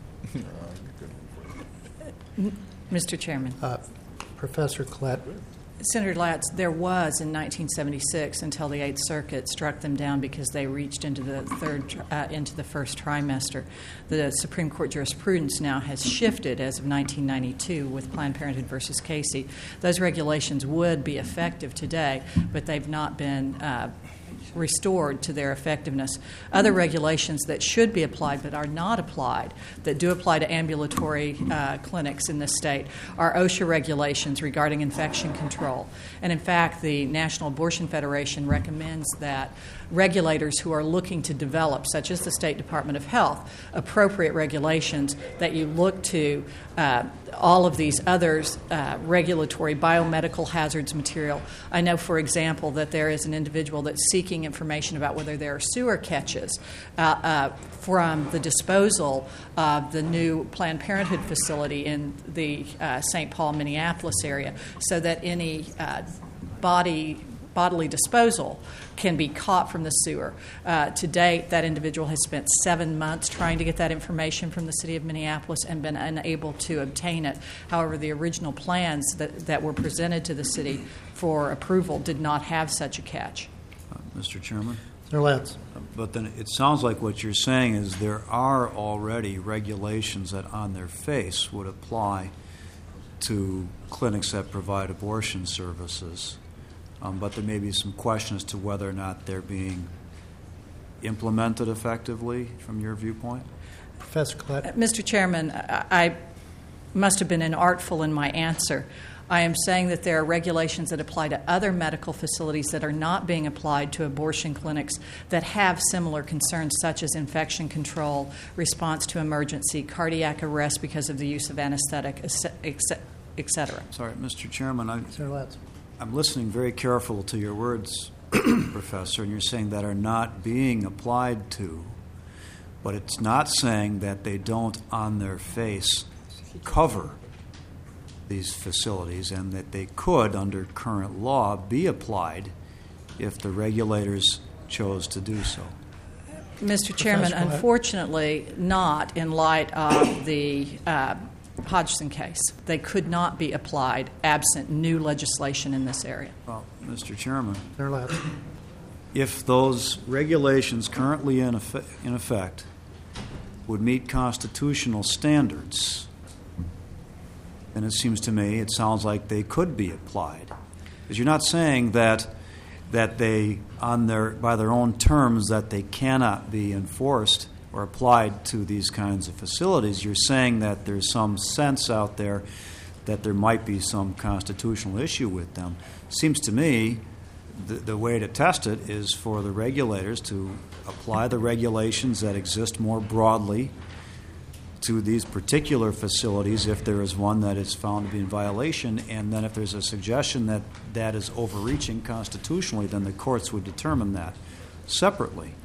Speaker 7: Mister Chairman.
Speaker 1: Uh, Professor Collette.
Speaker 7: Senator Latz, there was in nineteen seventy-six until the Eighth Circuit struck them down because they reached into the third, uh, into the first trimester. The Supreme Court jurisprudence now has shifted as of nineteen ninety-two with Planned Parenthood versus Casey. Those regulations would be effective today, but they've not been uh, restored to their effectiveness. Other regulations that should be applied but are not applied, that do apply to ambulatory uh, clinics in this state, are OSHA regulations regarding infection control. And in fact, the National Abortion Federation recommends that regulators who are looking to develop, such as the State Department of Health, appropriate regulations, that you look to uh, all of these others, uh, regulatory biomedical hazards material. I know, for example, that there is an individual that's seeking information about whether there are sewer catches uh, uh, from the disposal of the new Planned Parenthood facility in the uh, Saint Paul, Minneapolis area, so that any uh, body bodily disposal can be caught from the sewer. Uh, to date, that individual has spent seven months trying to get that information from the city of Minneapolis and been unable to obtain it. However, the original plans that, that were presented to the city for approval did not have such a catch.
Speaker 5: Uh, Mister Chairman?
Speaker 1: Senator Latz.
Speaker 5: Uh, but then it sounds like what you're saying is there are already regulations that on their face would apply to clinics that provide abortion services. Um, but there may be some questions to whether or not they're being implemented effectively from your viewpoint?
Speaker 1: Professor Collette.
Speaker 7: Uh, Mister Chairman, I, I must have been inartful in my answer. I am saying that there are regulations that apply to other medical facilities that are not being applied to abortion clinics that have similar concerns, such as infection control, response to emergency, cardiac arrest because of the use of anesthetic, et cetera.
Speaker 5: Sorry, Mister Chairman, I,
Speaker 1: Senator Latz.
Speaker 5: I'm listening very careful to your words, Professor, and you're saying that are not being applied to, but it's not saying that they don't on their face cover these facilities and that they could, under current law, be applied if the regulators chose to do so.
Speaker 7: Mister Chairman,
Speaker 1: Collette.
Speaker 7: Unfortunately not in light of the uh, Hodgson case. They could not be applied absent new legislation in this area.
Speaker 5: Well, Mister Chairman,
Speaker 1: Senator Latz.
Speaker 5: if those regulations currently in effect, in effect would meet constitutional standards, then it seems to me it sounds like they could be applied Is you're not saying that that they, on their by their own terms, that they cannot be enforced or applied to these kinds of facilities. You're saying that there's some sense out there that there might be some constitutional issue with them. Seems to me the, the way to test it is for the regulators to apply the regulations that exist more broadly to these particular facilities if there is one that is found to be in violation, and then if there's a suggestion that that is overreaching constitutionally, then the courts would determine that separately.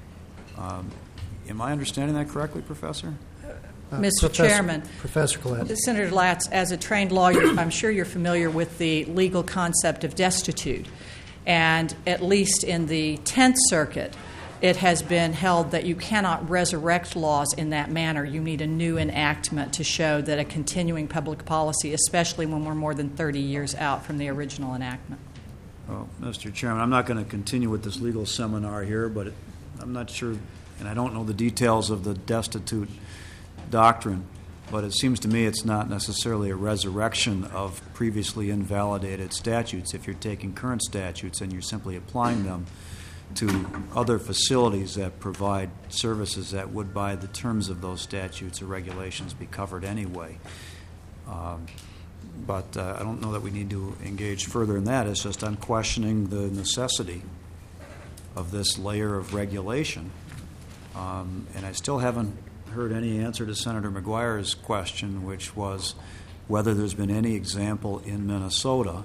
Speaker 5: Um, am I understanding that correctly, Professor?
Speaker 1: Uh,
Speaker 7: Mister
Speaker 1: Professor-
Speaker 7: Chairman,
Speaker 1: Professor Collette.
Speaker 7: Senator Latz, as a trained lawyer, I'm sure you're familiar with the legal concept of destitute. And at least in the Tenth Circuit, it has been held that you cannot resurrect laws in that manner. You need a new enactment to show that a continuing public policy, especially when we're more than thirty years out from the original enactment.
Speaker 5: Well, Mister Chairman, I'm not going to continue with this legal seminar here, but it, I'm not sure, and I don't know the details of the destitute doctrine, but it seems to me it's not necessarily a resurrection of previously invalidated statutes if you're taking current statutes and you're simply applying them to other facilities that provide services that would, by the terms of those statutes or regulations, be covered anyway. Um, but uh, I don't know that we need to engage further in that. It's just I'm questioning the necessity of this layer of regulation. Um, and I still haven't heard any answer to Senator McGuire's question, which was whether there's been any example in Minnesota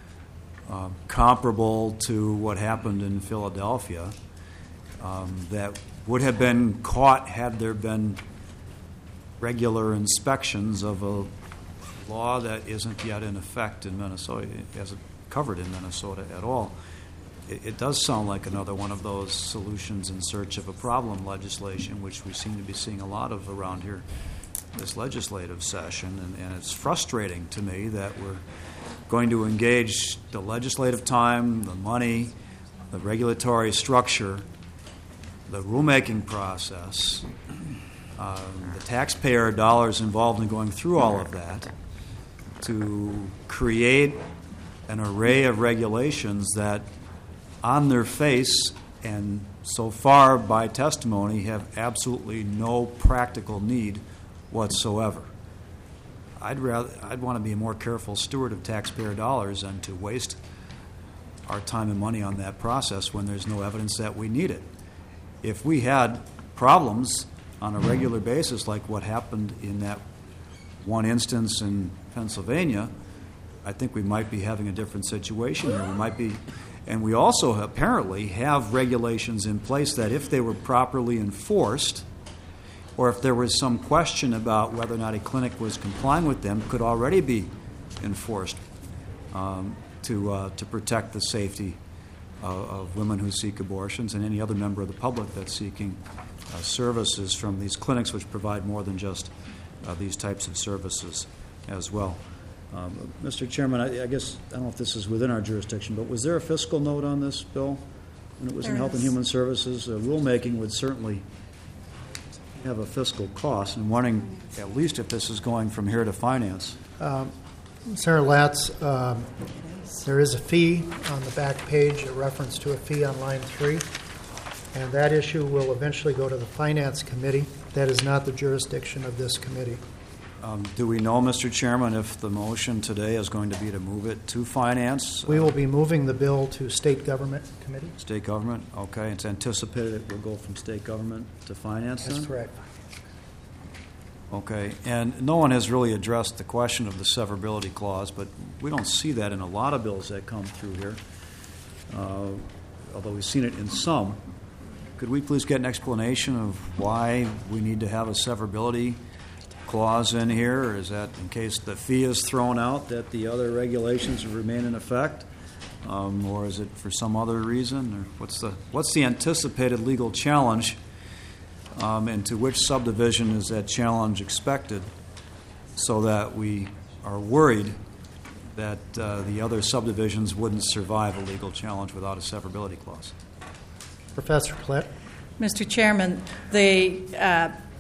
Speaker 5: Uh, comparable to what happened in Philadelphia um, that would have been caught had there been regular inspections of a law that isn't yet in effect in Minnesota, it isn't covered in Minnesota at all. It, it does sound like another one of those solutions in search of a problem legislation, which we seem to be seeing a lot of around here this legislative session, and, and it's frustrating to me that we're going to engage the legislative time, the money, the regulatory structure, the rulemaking process, um, the taxpayer dollars involved in going through all of that to create an array of regulations that on their face and so far by testimony have absolutely no practical need whatsoever. I'd rather I'd want to be a more careful steward of taxpayer dollars than to waste our time and money on that process when there's no evidence that we need it. If we had problems on a regular basis like what happened in that one instance in Pennsylvania, I think we might be having a different situation here. We might be, and we also apparently have regulations in place that if they were properly enforced, or if there was some question about whether or not a clinic was complying with them, could already be enforced um, to uh, to protect the safety of, of women who seek abortions and any other member of the public that's seeking uh, services from these clinics, which provide more than just uh, these types of services as well. Um, Mister Chairman, I, I guess I don't know if this is within our jurisdiction, but was there a fiscal note on this bill when it was
Speaker 2: There
Speaker 5: in Health and
Speaker 2: is.
Speaker 5: Human Services? Uh, rulemaking would certainly have a fiscal cost, and wondering at least if this is going from here to finance.
Speaker 1: Um, Senator Latz, um, there is a fee on the back page, a reference to a fee on line three, and that issue will eventually go to the Finance Committee. That is not the jurisdiction of this committee.
Speaker 5: Um, do we know, Mister Chairman, if the motion today is going to be to move it to finance?
Speaker 1: We will be moving the bill to State Government Committee.
Speaker 5: State government? Okay. It's anticipated it will go from state government to finance then?
Speaker 1: That's correct.
Speaker 5: Okay. And no one has really addressed the question of the severability clause, but we don't see that in a lot of bills that come through here, uh, although we've seen it in some. Could we please get an explanation of why we need to have a severability clause in here, or is that in case the fee is thrown out that the other regulations remain in effect, um, or is it for some other reason, or what's the what's the anticipated legal challenge, um, and to which subdivision is that challenge expected, so that we are worried that uh, the other subdivisions wouldn't survive a legal challenge without a severability clause?
Speaker 1: Professor Plitt.
Speaker 7: Mister Chairman, the uh,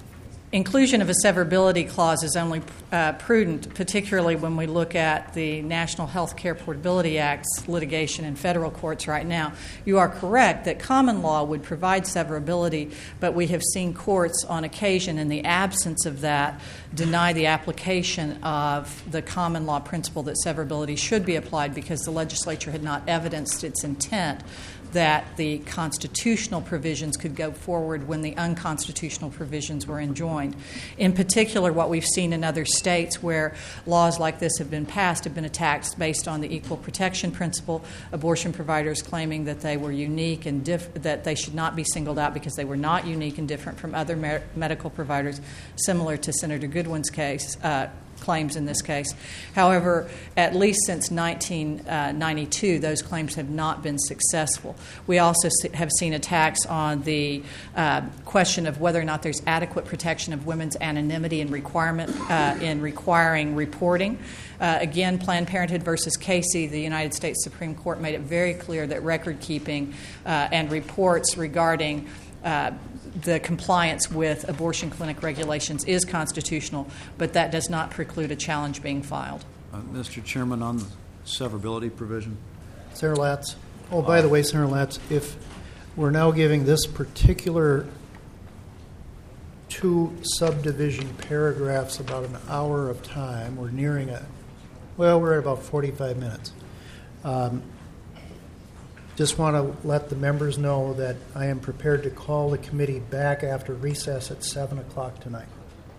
Speaker 7: Inclusion of a severability clause is only uh, prudent, particularly when we look at the National Health Care Portability Act's litigation in federal courts right now. You are correct that common law would provide severability, but we have seen courts on occasion, in the absence of that, deny the application of the common law principle that severability should be applied because the legislature had not evidenced its intent that the constitutional provisions could go forward when the unconstitutional provisions were enjoined. In particular, what we've seen in other states where laws like this have been passed have been attacked based on the equal protection principle, abortion providers claiming that they were unique and diff- that they should not be singled out because they were not unique and different from other mer- medical providers, similar to Senator Goodwin's case, uh, claims in this case. However, at least since nineteen ninety-two, those claims have not been successful. We also have seen attacks on the uh, question of whether or not there's adequate protection of women's anonymity and requirement uh, in requiring reporting. Uh, again, Planned Parenthood versus Casey, the United States Supreme Court made it very clear that record keeping uh, and reports regarding uh, the compliance with abortion clinic regulations is constitutional, but that does not preclude a challenge being filed.
Speaker 5: Uh, Mister Chairman, on the severability provision?
Speaker 1: Senator Latz. Oh, by the way, Senator Latz, if we're now giving this particular two subdivision paragraphs about an hour of time, we're nearing a, well, we're at about forty-five minutes. Um, Just want to let the members know that I am prepared to call the committee back after recess at seven o'clock tonight.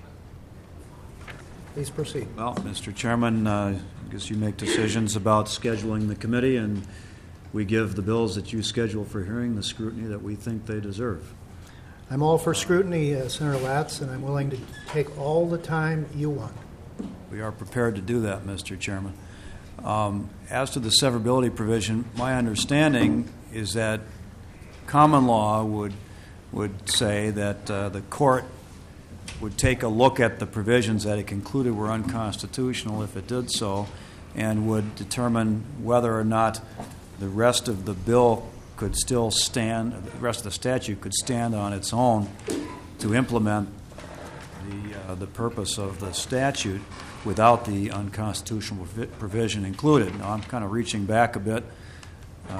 Speaker 1: Please proceed.
Speaker 5: Well, Mister Chairman, uh, I guess you make decisions about scheduling the committee, and we give the bills that you schedule for hearing the scrutiny that we think they deserve.
Speaker 1: I'm all for scrutiny, uh, Senator Latz, and I'm willing to take all the time you want.
Speaker 5: We are prepared to do that, Mister Chairman. Um, as to the severability provision, my understanding is that common law would would say that uh, the court would take a look at the provisions that it concluded were unconstitutional, if it did so, and would determine whether or not the rest of the bill could still stand, the rest of the statute could stand on its own to implement the uh, the purpose of the statute without the unconstitutional provision included. Now, I'm kind of reaching back a bit uh,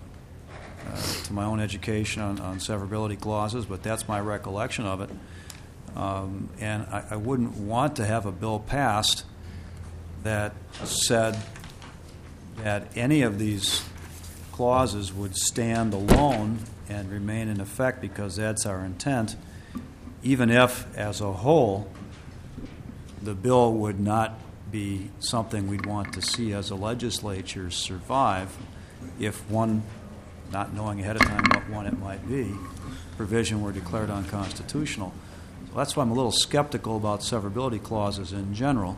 Speaker 5: uh, to my own education on, on severability clauses, but that's my recollection of it. Um, and I, I wouldn't want to have a bill passed that said that any of these clauses would stand alone and remain in effect because that's our intent, even if, as a whole, the bill would not be something we'd want to see as a legislature survive if one, not knowing ahead of time what one it might be, provision were declared unconstitutional. So that's why I'm a little skeptical about severability clauses in general.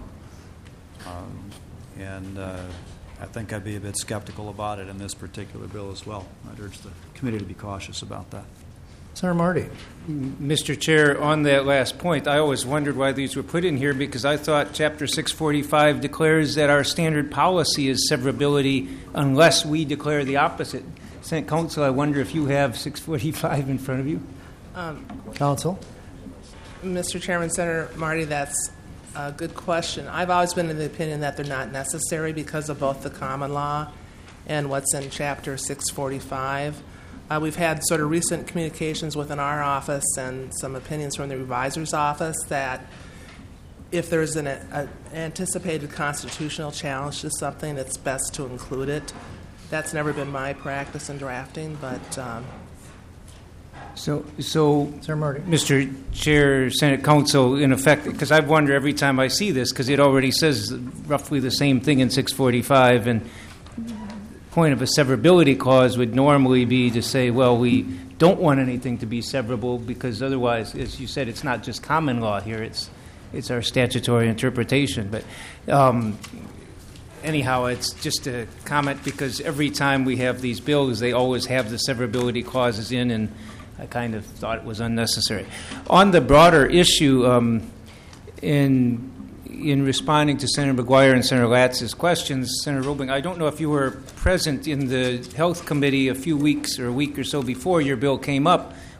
Speaker 5: Um, and uh, I think I'd be a bit skeptical about it in this particular bill as well. I'd urge the committee to be cautious about that.
Speaker 1: Senator Marty.
Speaker 10: Mister Chair, on that last point, I always wondered why these were put in here because I thought Chapter six forty-five declares that our standard policy is severability unless we declare the opposite. Senate Counsel, I wonder if you have six forty-five in front of you?
Speaker 4: Um,
Speaker 1: Counsel.
Speaker 4: Mister Chairman, Senator Marty, that's a good question. I've always been in the opinion that they're not necessary because of both the common law and what's in Chapter six forty-five. Uh, we've had sort of recent communications within our office and some opinions from the revisor's office that if there's an a, anticipated constitutional challenge to something, it's best to include it. That's never been my practice in drafting, but... Um,
Speaker 10: So, so
Speaker 1: Senator Marty.
Speaker 10: Mister Chair, Senate Counsel, in effect, because I wonder every time I see this, because it already says roughly the same thing in six forty-five, and point of a severability clause would normally be to say, well, we don't want anything to be severable because otherwise, as you said, it's not just common law here, it's it's our statutory interpretation. But um, anyhow, it's just a comment because every time we have these bills, they always have the severability clauses in, and I kind of thought it was unnecessary. On the broader issue, um, in in responding to Senator McGuire and Senator Latz's questions, Senator Robling, I don't know if you were present in the Health Committee a few weeks or a week or so before your bill came up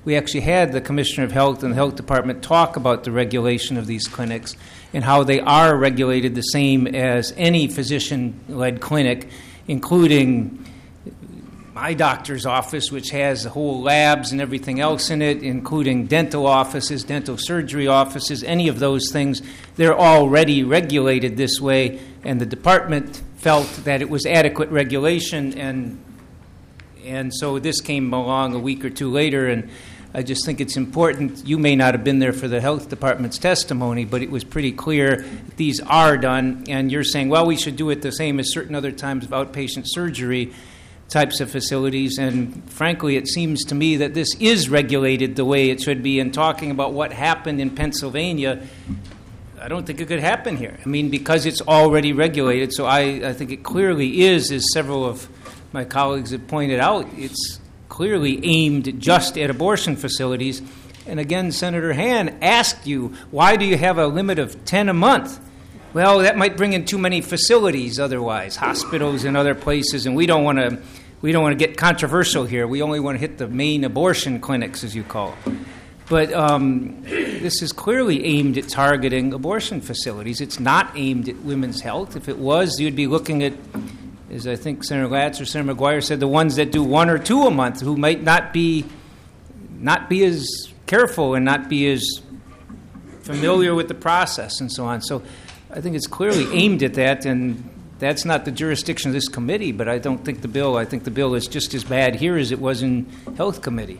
Speaker 10: we actually had the Commissioner of Health and the Health Department talk about the regulation of these clinics and how they are regulated the same as any physician-led clinic, including my doctor's office, which has the whole labs and everything else in it, including dental offices, dental surgery offices, any of those things. They're already regulated this way, and the department felt that it was adequate regulation, and and so this came along a week or two later, and I just think it's important. You may not have been there for the health department's testimony, but it was pretty clear that these are done, and you're saying, well, we should do it the same as certain other times of outpatient surgery types of facilities, and frankly, it seems to me that this is regulated the way it should be. And talking about what happened in Pennsylvania, I don't think it could happen here. I mean, because it's already regulated, so I, I think it clearly is, as several of my colleagues have pointed out, it's clearly aimed just at abortion facilities. And again, Senator Han asked you, why do you have a limit of ten a month? Well, that might bring in too many facilities otherwise, hospitals and other places, and we don't want to we don't want to get controversial here. We only want to hit the main abortion clinics, as you call it. But um, this is clearly aimed at targeting abortion facilities. It's not aimed at women's health. If it was, you'd be looking at, as I think Senator Latz or Senator McGuire said, the ones that do one or two a month, who might not be not be as careful and not be as familiar with the process and so on. So I think it's clearly aimed at that, and that's not the jurisdiction of this committee, but I don't think the bill, I think the bill is just as bad here as it was in Health Committee.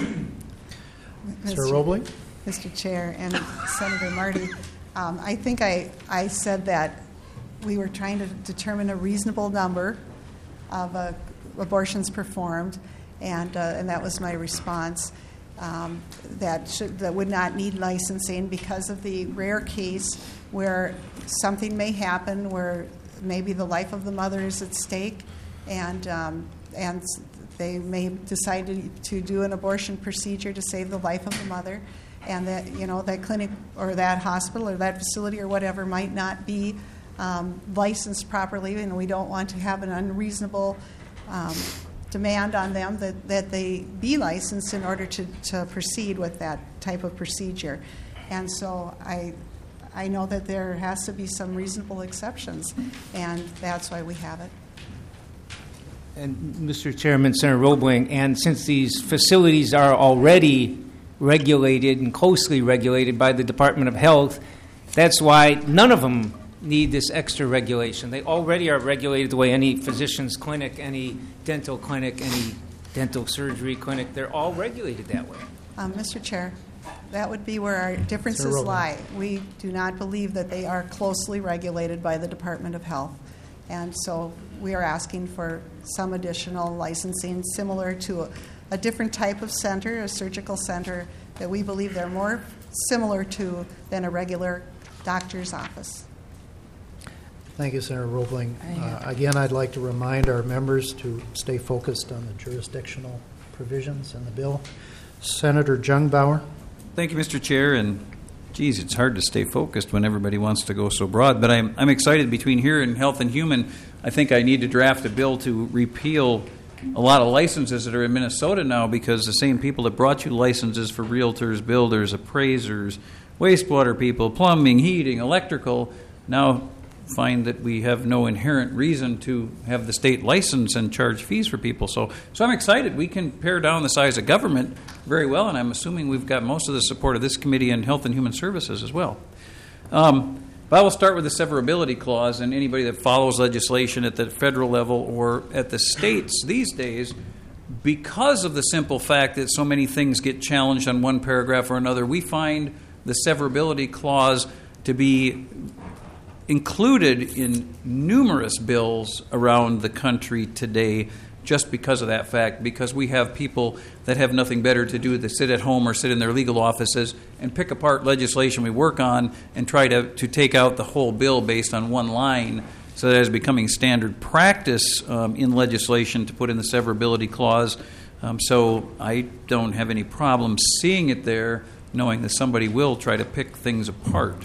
Speaker 1: Mister Roebling?
Speaker 2: Mister Chair and Senator Marty, um, I think I, I said that we were trying to determine a reasonable number of uh, abortions performed, and, uh, and that was my response. Um, that should, that would not need licensing because of the rare case where something may happen where maybe the life of the mother is at stake, and um, and they may decide to, to do an abortion procedure to save the life of the mother, and that you know that clinic or that hospital or that facility or whatever might not be um, licensed properly, and we don't want to have an unreasonable um, demand on them that, that they be licensed in order to, to proceed with that type of procedure. And so I I know that there has to be some reasonable exceptions, and that's why we have it.
Speaker 10: And Mister Chairman, Senator Roebling, and since these facilities are already regulated and closely regulated by the Department of Health, that's why none of them need this extra regulation. They already are regulated the way any physician's clinic, any dental clinic, any dental surgery clinic, they're all regulated that way.
Speaker 2: Um, Mister Chair, that would be where our differences lie. We do not believe that they are closely regulated by the Department of Health. And so we are asking for some additional licensing similar to a, a different type of center, a surgical center, that we believe they're more similar to than a regular doctor's office.
Speaker 1: Thank you, Senator Roebling. Uh, again, I'd like to remind our members to stay focused on the jurisdictional provisions in the bill. Senator Jungbauer.
Speaker 11: Thank you, Mister Chair. And, geez, it's hard to stay focused when everybody wants to go so broad. But I'm, I'm excited between here and Health and Human. I think I need to draft a bill to repeal a lot of licenses that are in Minnesota now, because the same people that brought you licenses for realtors, builders, appraisers, wastewater people, plumbing, heating, electrical, now find that we have no inherent reason to have the state license and charge fees for people. So so I'm excited. We can pare down the size of government very well, and I'm assuming we've got most of the support of this committee and Health and Human Services as well. Um, but I will start with the severability clause, and anybody that follows legislation at the federal level or at the states these days, because of the simple fact that so many things get challenged on one paragraph or another, we find the severability clause to be included in numerous bills around the country today just because of that fact, because we have people that have nothing better to do than sit at home or sit in their legal offices and pick apart legislation we work on and try to, to take out the whole bill based on one line. So that is becoming standard practice um, in legislation to put in the severability clause. Um, so I don't have any problem seeing it there, knowing that somebody will try to pick things apart.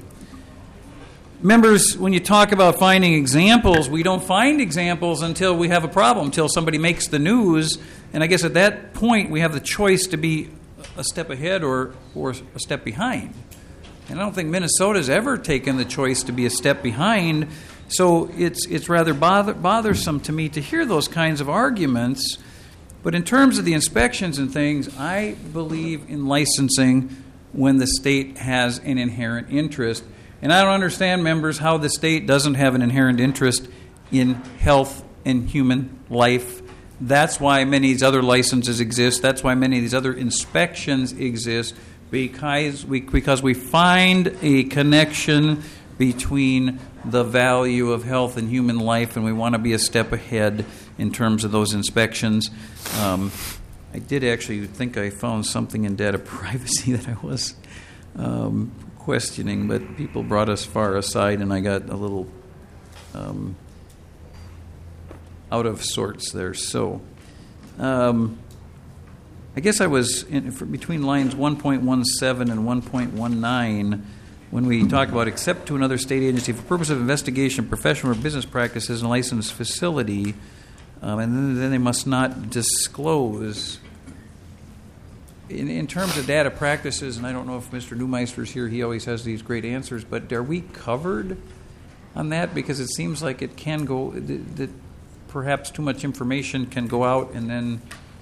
Speaker 11: Members, when you talk about finding examples, we don't find examples until we have a problem, until somebody makes the news. And I guess at that point, we have the choice to be a step ahead or, or a step behind. And I don't think Minnesota's ever taken the choice to be a step behind. So it's it's rather bother, bothersome to me to hear those kinds of arguments. But in terms of the inspections and things, I believe in licensing when the state has an inherent interest. And I don't understand, members, how the state doesn't have an inherent interest in health and human life. That's why many of these other licenses exist. That's why many of these other inspections exist, because we, because we find a connection between the value of health and human life, and we want to be a step ahead in terms of those inspections. Um, I did actually think I found something in data privacy that I was um, questioning, but people brought us far aside, and I got a little um, out of sorts there. So um, I guess I was in, for, between lines one point one seven and one point one nine when we talk about except to another state agency for purpose of investigation, professional or business practices in a licensed facility, um, and then, then they must not disclose. In, in terms of data practices, and I don't know if Mister Neumeister's here, he always has these great answers, but are we covered on that? Because it seems like it can go, that, that perhaps too much information can go out, and then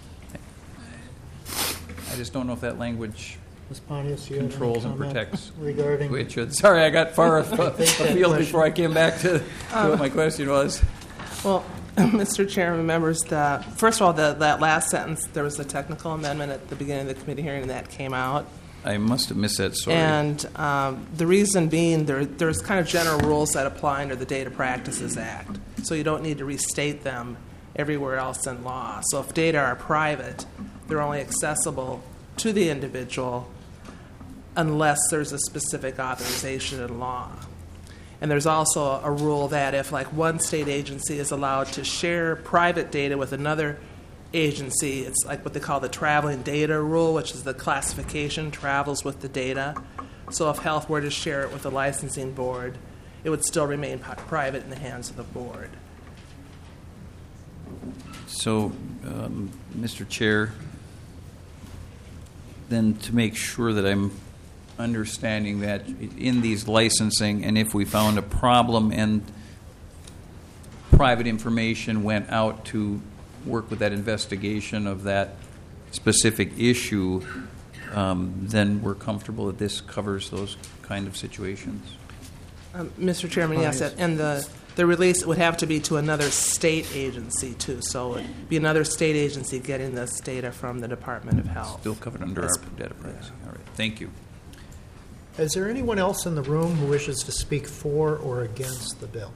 Speaker 11: I just don't know if that language
Speaker 1: Miz Pontius, you have any
Speaker 11: controls and
Speaker 1: comment
Speaker 11: protects.
Speaker 1: regarding.
Speaker 11: Which, sorry, I got far afield
Speaker 1: question-
Speaker 11: before I came back to, to what my question was.
Speaker 4: Well, Mister Chairman, members, the, first of all, the, that last sentence, there was a technical amendment at the beginning of the committee hearing, and that came out.
Speaker 11: I must have missed that, sorry.
Speaker 4: And um, the reason being, there, there's kind of general rules that apply under the Data Practices Act, so you don't need to restate them everywhere else in law. So if data are private, they're only accessible to the individual unless there's a specific authorization in law. And there's also a rule that if, like, one state agency is allowed to share private data with another agency, it's like what they call the traveling data rule, which is the classification travels with the data. So if health were to share it with the licensing board, it would still remain p- private in the hands of the board.
Speaker 11: So, um, Mister Chair, then to make sure that I'm understanding that in these licensing, and if we found a problem and private information went out to work with that investigation of that specific issue, um, then we're comfortable that this covers those kind of situations.
Speaker 4: Um, Mister Chairman, yes, and the the release would have to be to another state agency too. So it would be another state agency getting this data from the Department of Health.
Speaker 11: Still covered under
Speaker 4: That's,
Speaker 11: our data privacy. All right, thank you.
Speaker 1: Is there anyone else in the room who wishes to speak for or against the bill?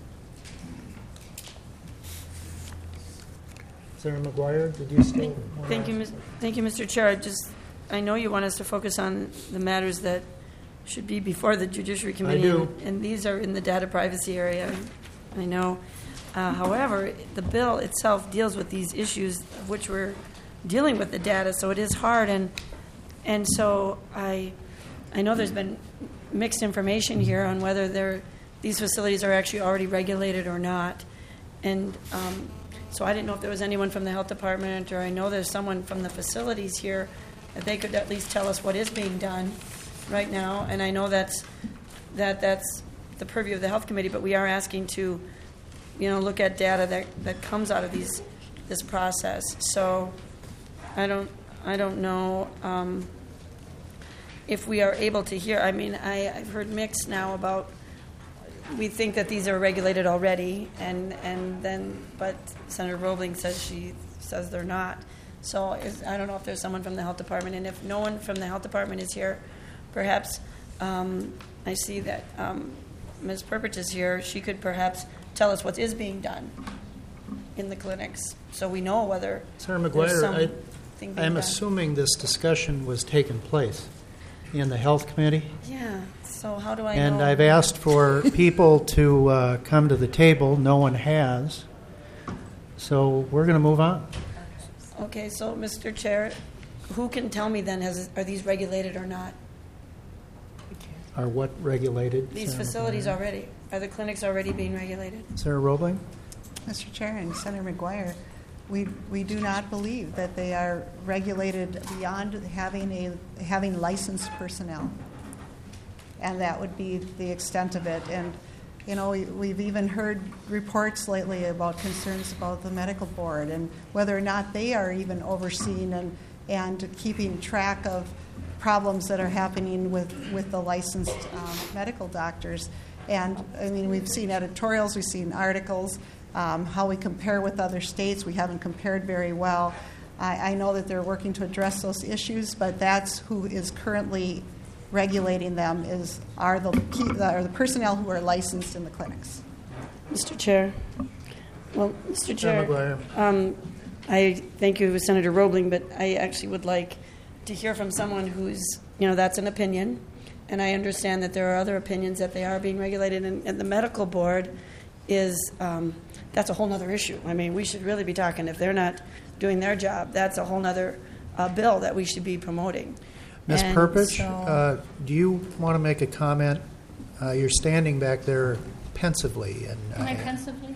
Speaker 1: Sarah McGuire, did you still? want
Speaker 9: Thank
Speaker 1: to-
Speaker 9: you, Mis- thank you, Mister Chair. I just, I know you want us to focus on the matters that should be before the Judiciary Committee.
Speaker 1: do.
Speaker 9: And, and these are in the data privacy area, I know. Uh, however, the bill itself deals with these issues of which we're dealing with the data, so it is hard. And and so I, I know there's been mixed information here on whether they're, these facilities are actually already regulated or not. And um, so I didn't know if there was anyone from the health department, or I know there's someone from the facilities here, that they could at least tell us what is being done right now. And I know that's that that's the purview of the health committee, but we are asking to, you know, look at data that, that comes out of these this process. So I don't I don't know um, if we are able to hear. I mean, I, I've heard mixed now about, we think that these are regulated already, and, and then, but Senator Roebling says she says they're not. So is, I don't know if there's someone from the health department, and if no one from the health department is here, perhaps um, I see that um, Miz Perpich is here. She could perhaps tell us what is being done in the clinics, so we know whether
Speaker 1: Sarah
Speaker 9: there's
Speaker 1: McGuire,
Speaker 9: something
Speaker 1: I,
Speaker 9: being
Speaker 1: I'm
Speaker 9: done.
Speaker 1: assuming this discussion was taking place in the health committee.
Speaker 9: Yeah. So how do I
Speaker 1: And
Speaker 9: know?
Speaker 1: I've asked for people to uh, come to the table. No one has. So we're going to move on.
Speaker 9: Okay, so Mister Chair, who can tell me then, has, are these regulated or not?
Speaker 1: Are what regulated?
Speaker 9: These
Speaker 1: Sarah
Speaker 9: facilities
Speaker 1: McGuire?
Speaker 9: already, are the clinics already being regulated?
Speaker 1: Sarah Roebling?
Speaker 2: Mister Chair and Senator McGuire, we we do not believe that they are regulated beyond having a having licensed personnel, and that would be the extent of it. And you know, we, we've even heard reports lately about concerns about the medical board and whether or not they are even overseeing and and keeping track of problems that are happening with, with the licensed um, medical doctors. And, I mean, we've seen editorials, we've seen articles, um, how we compare with other states. We haven't compared very well. I, I know that they're working to address those issues, but that's who is currently regulating them, is are the, are the personnel who are licensed in the clinics.
Speaker 9: Mister Chair. Well, Mister Chair,
Speaker 1: McGuire.
Speaker 9: um, I thank you, Senator Roebling, but I actually would like to hear from someone who's, you know, that's an opinion, and I understand that there are other opinions that they are being regulated, and, and the medical board is, um, that's a whole other issue. I mean, we should really be talking, if they're not doing their job, that's a whole other uh, bill that we should be promoting.
Speaker 1: Miz
Speaker 9: And
Speaker 1: Perpich,
Speaker 9: so-
Speaker 1: uh, do you want to make a comment? Uh, you're standing back there pensively. And, uh,
Speaker 12: Am I pensively?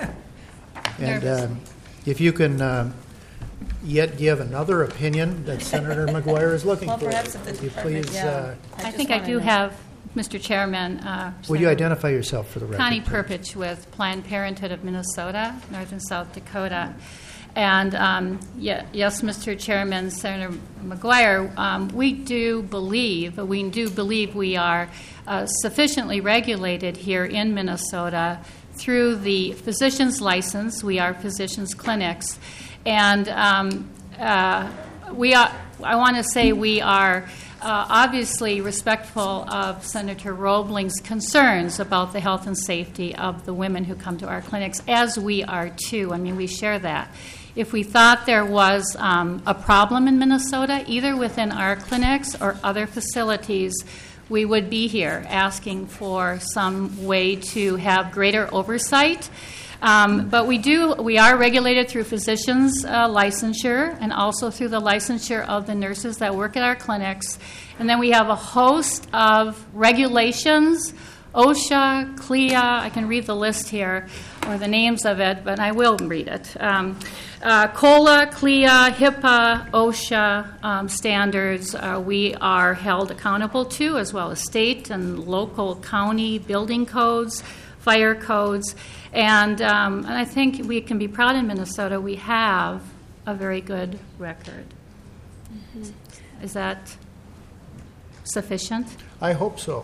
Speaker 1: And
Speaker 12: Nervous.
Speaker 1: um, if you can um, yet give another opinion that Senator McGuire is looking
Speaker 9: Well,
Speaker 1: for.
Speaker 9: perhaps if the
Speaker 1: Would you
Speaker 9: department-
Speaker 1: please,
Speaker 9: yeah.
Speaker 1: uh,
Speaker 12: I
Speaker 9: just
Speaker 12: think I
Speaker 9: wanna
Speaker 12: do
Speaker 9: know.
Speaker 12: have, Mister Chairman. Uh,
Speaker 1: would you
Speaker 12: Senator
Speaker 1: identify yourself for the record?
Speaker 12: Connie
Speaker 1: please?
Speaker 12: Perpich with Planned Parenthood of Minnesota, North and South Dakota. And um, yeah, yes, Mister Chairman, Senator McGuire, um, we do believe, we do believe we are uh, sufficiently regulated here in Minnesota through the physician's license. We are physicians' clinics. And um, uh, we are, I want to say we are uh, obviously respectful of Senator Roebling's concerns about the health and safety of the women who come to our clinics, as we are too. I mean, we share that. If we thought there was um, a problem in Minnesota, either within our clinics or other facilities, we would be here asking for some way to have greater oversight. Um, but we do, we are regulated through physicians' uh, licensure and also through the licensure of the nurses that work at our clinics. And then we have a host of regulations, OSHA, C L I A, I can read the list here, or the names of it, but I will read it. Um, uh, COLA, C L I A, HIPAA, OSHA um, standards uh, we are held accountable to, as well as state and local county building codes, fire codes. And, um, and I think we can be proud in Minnesota we have a very good record. Mm-hmm. Is that sufficient?
Speaker 1: I hope so.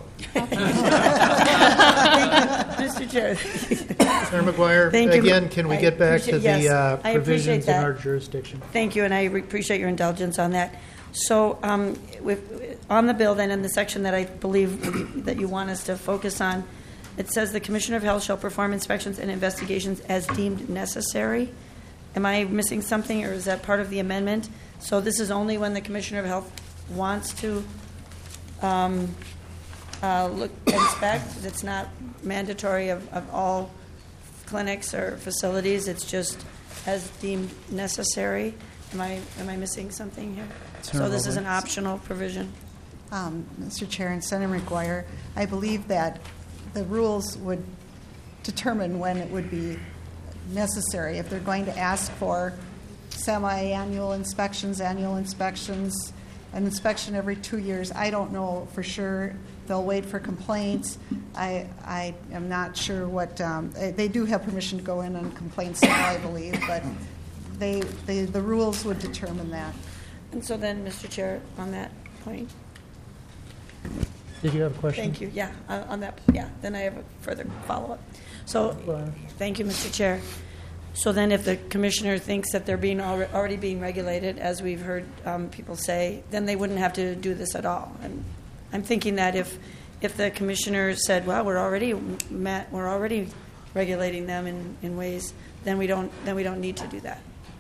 Speaker 9: Mister Chair.
Speaker 1: Senator McGuire,
Speaker 9: Thank you.
Speaker 1: again, can we
Speaker 9: I
Speaker 1: get back to
Speaker 9: appreciate-
Speaker 1: the
Speaker 9: yes,
Speaker 1: uh,
Speaker 9: I appreciate
Speaker 1: provisions in
Speaker 9: that.
Speaker 1: our jurisdiction?
Speaker 9: Thank you, and I re- appreciate your indulgence on that. So, um, with, on the bill, then, in the section that I believe that you want us to focus on, it says the Commissioner of Health shall perform inspections and investigations as deemed necessary. Am I missing something, or is that part of the amendment? So this is only when the Commissioner of Health wants to um, uh, look, inspect. It's not mandatory of, of all clinics or facilities. It's just as deemed necessary. Am I am I missing something here?
Speaker 1: Senator
Speaker 9: So this is an
Speaker 1: Robles.
Speaker 9: optional provision.
Speaker 2: Um, Mister Chair and Senator McGuire, I believe that the rules would determine when it would be necessary. If they're going to ask for semi-annual inspections, annual inspections, an inspection every two years, I don't know for sure. They'll wait for complaints. I I am not sure what um, they, they do have permission to go in on complaints now, I believe, but they, they the rules would determine that.
Speaker 9: And so then, Mister Chair, on that point,
Speaker 1: Did you have a question?
Speaker 9: thank you. Yeah, uh, on that, yeah. Then I have a further follow-up. So, thank you, Mister Chair. So then, if the commissioner thinks that they're being alre- already being regulated, as we've heard um, people say, then they wouldn't have to do this at all. And I'm thinking that if if the commissioner said, "Well, we're already met, we're already regulating them in, in ways," then we don't then we don't need to do that.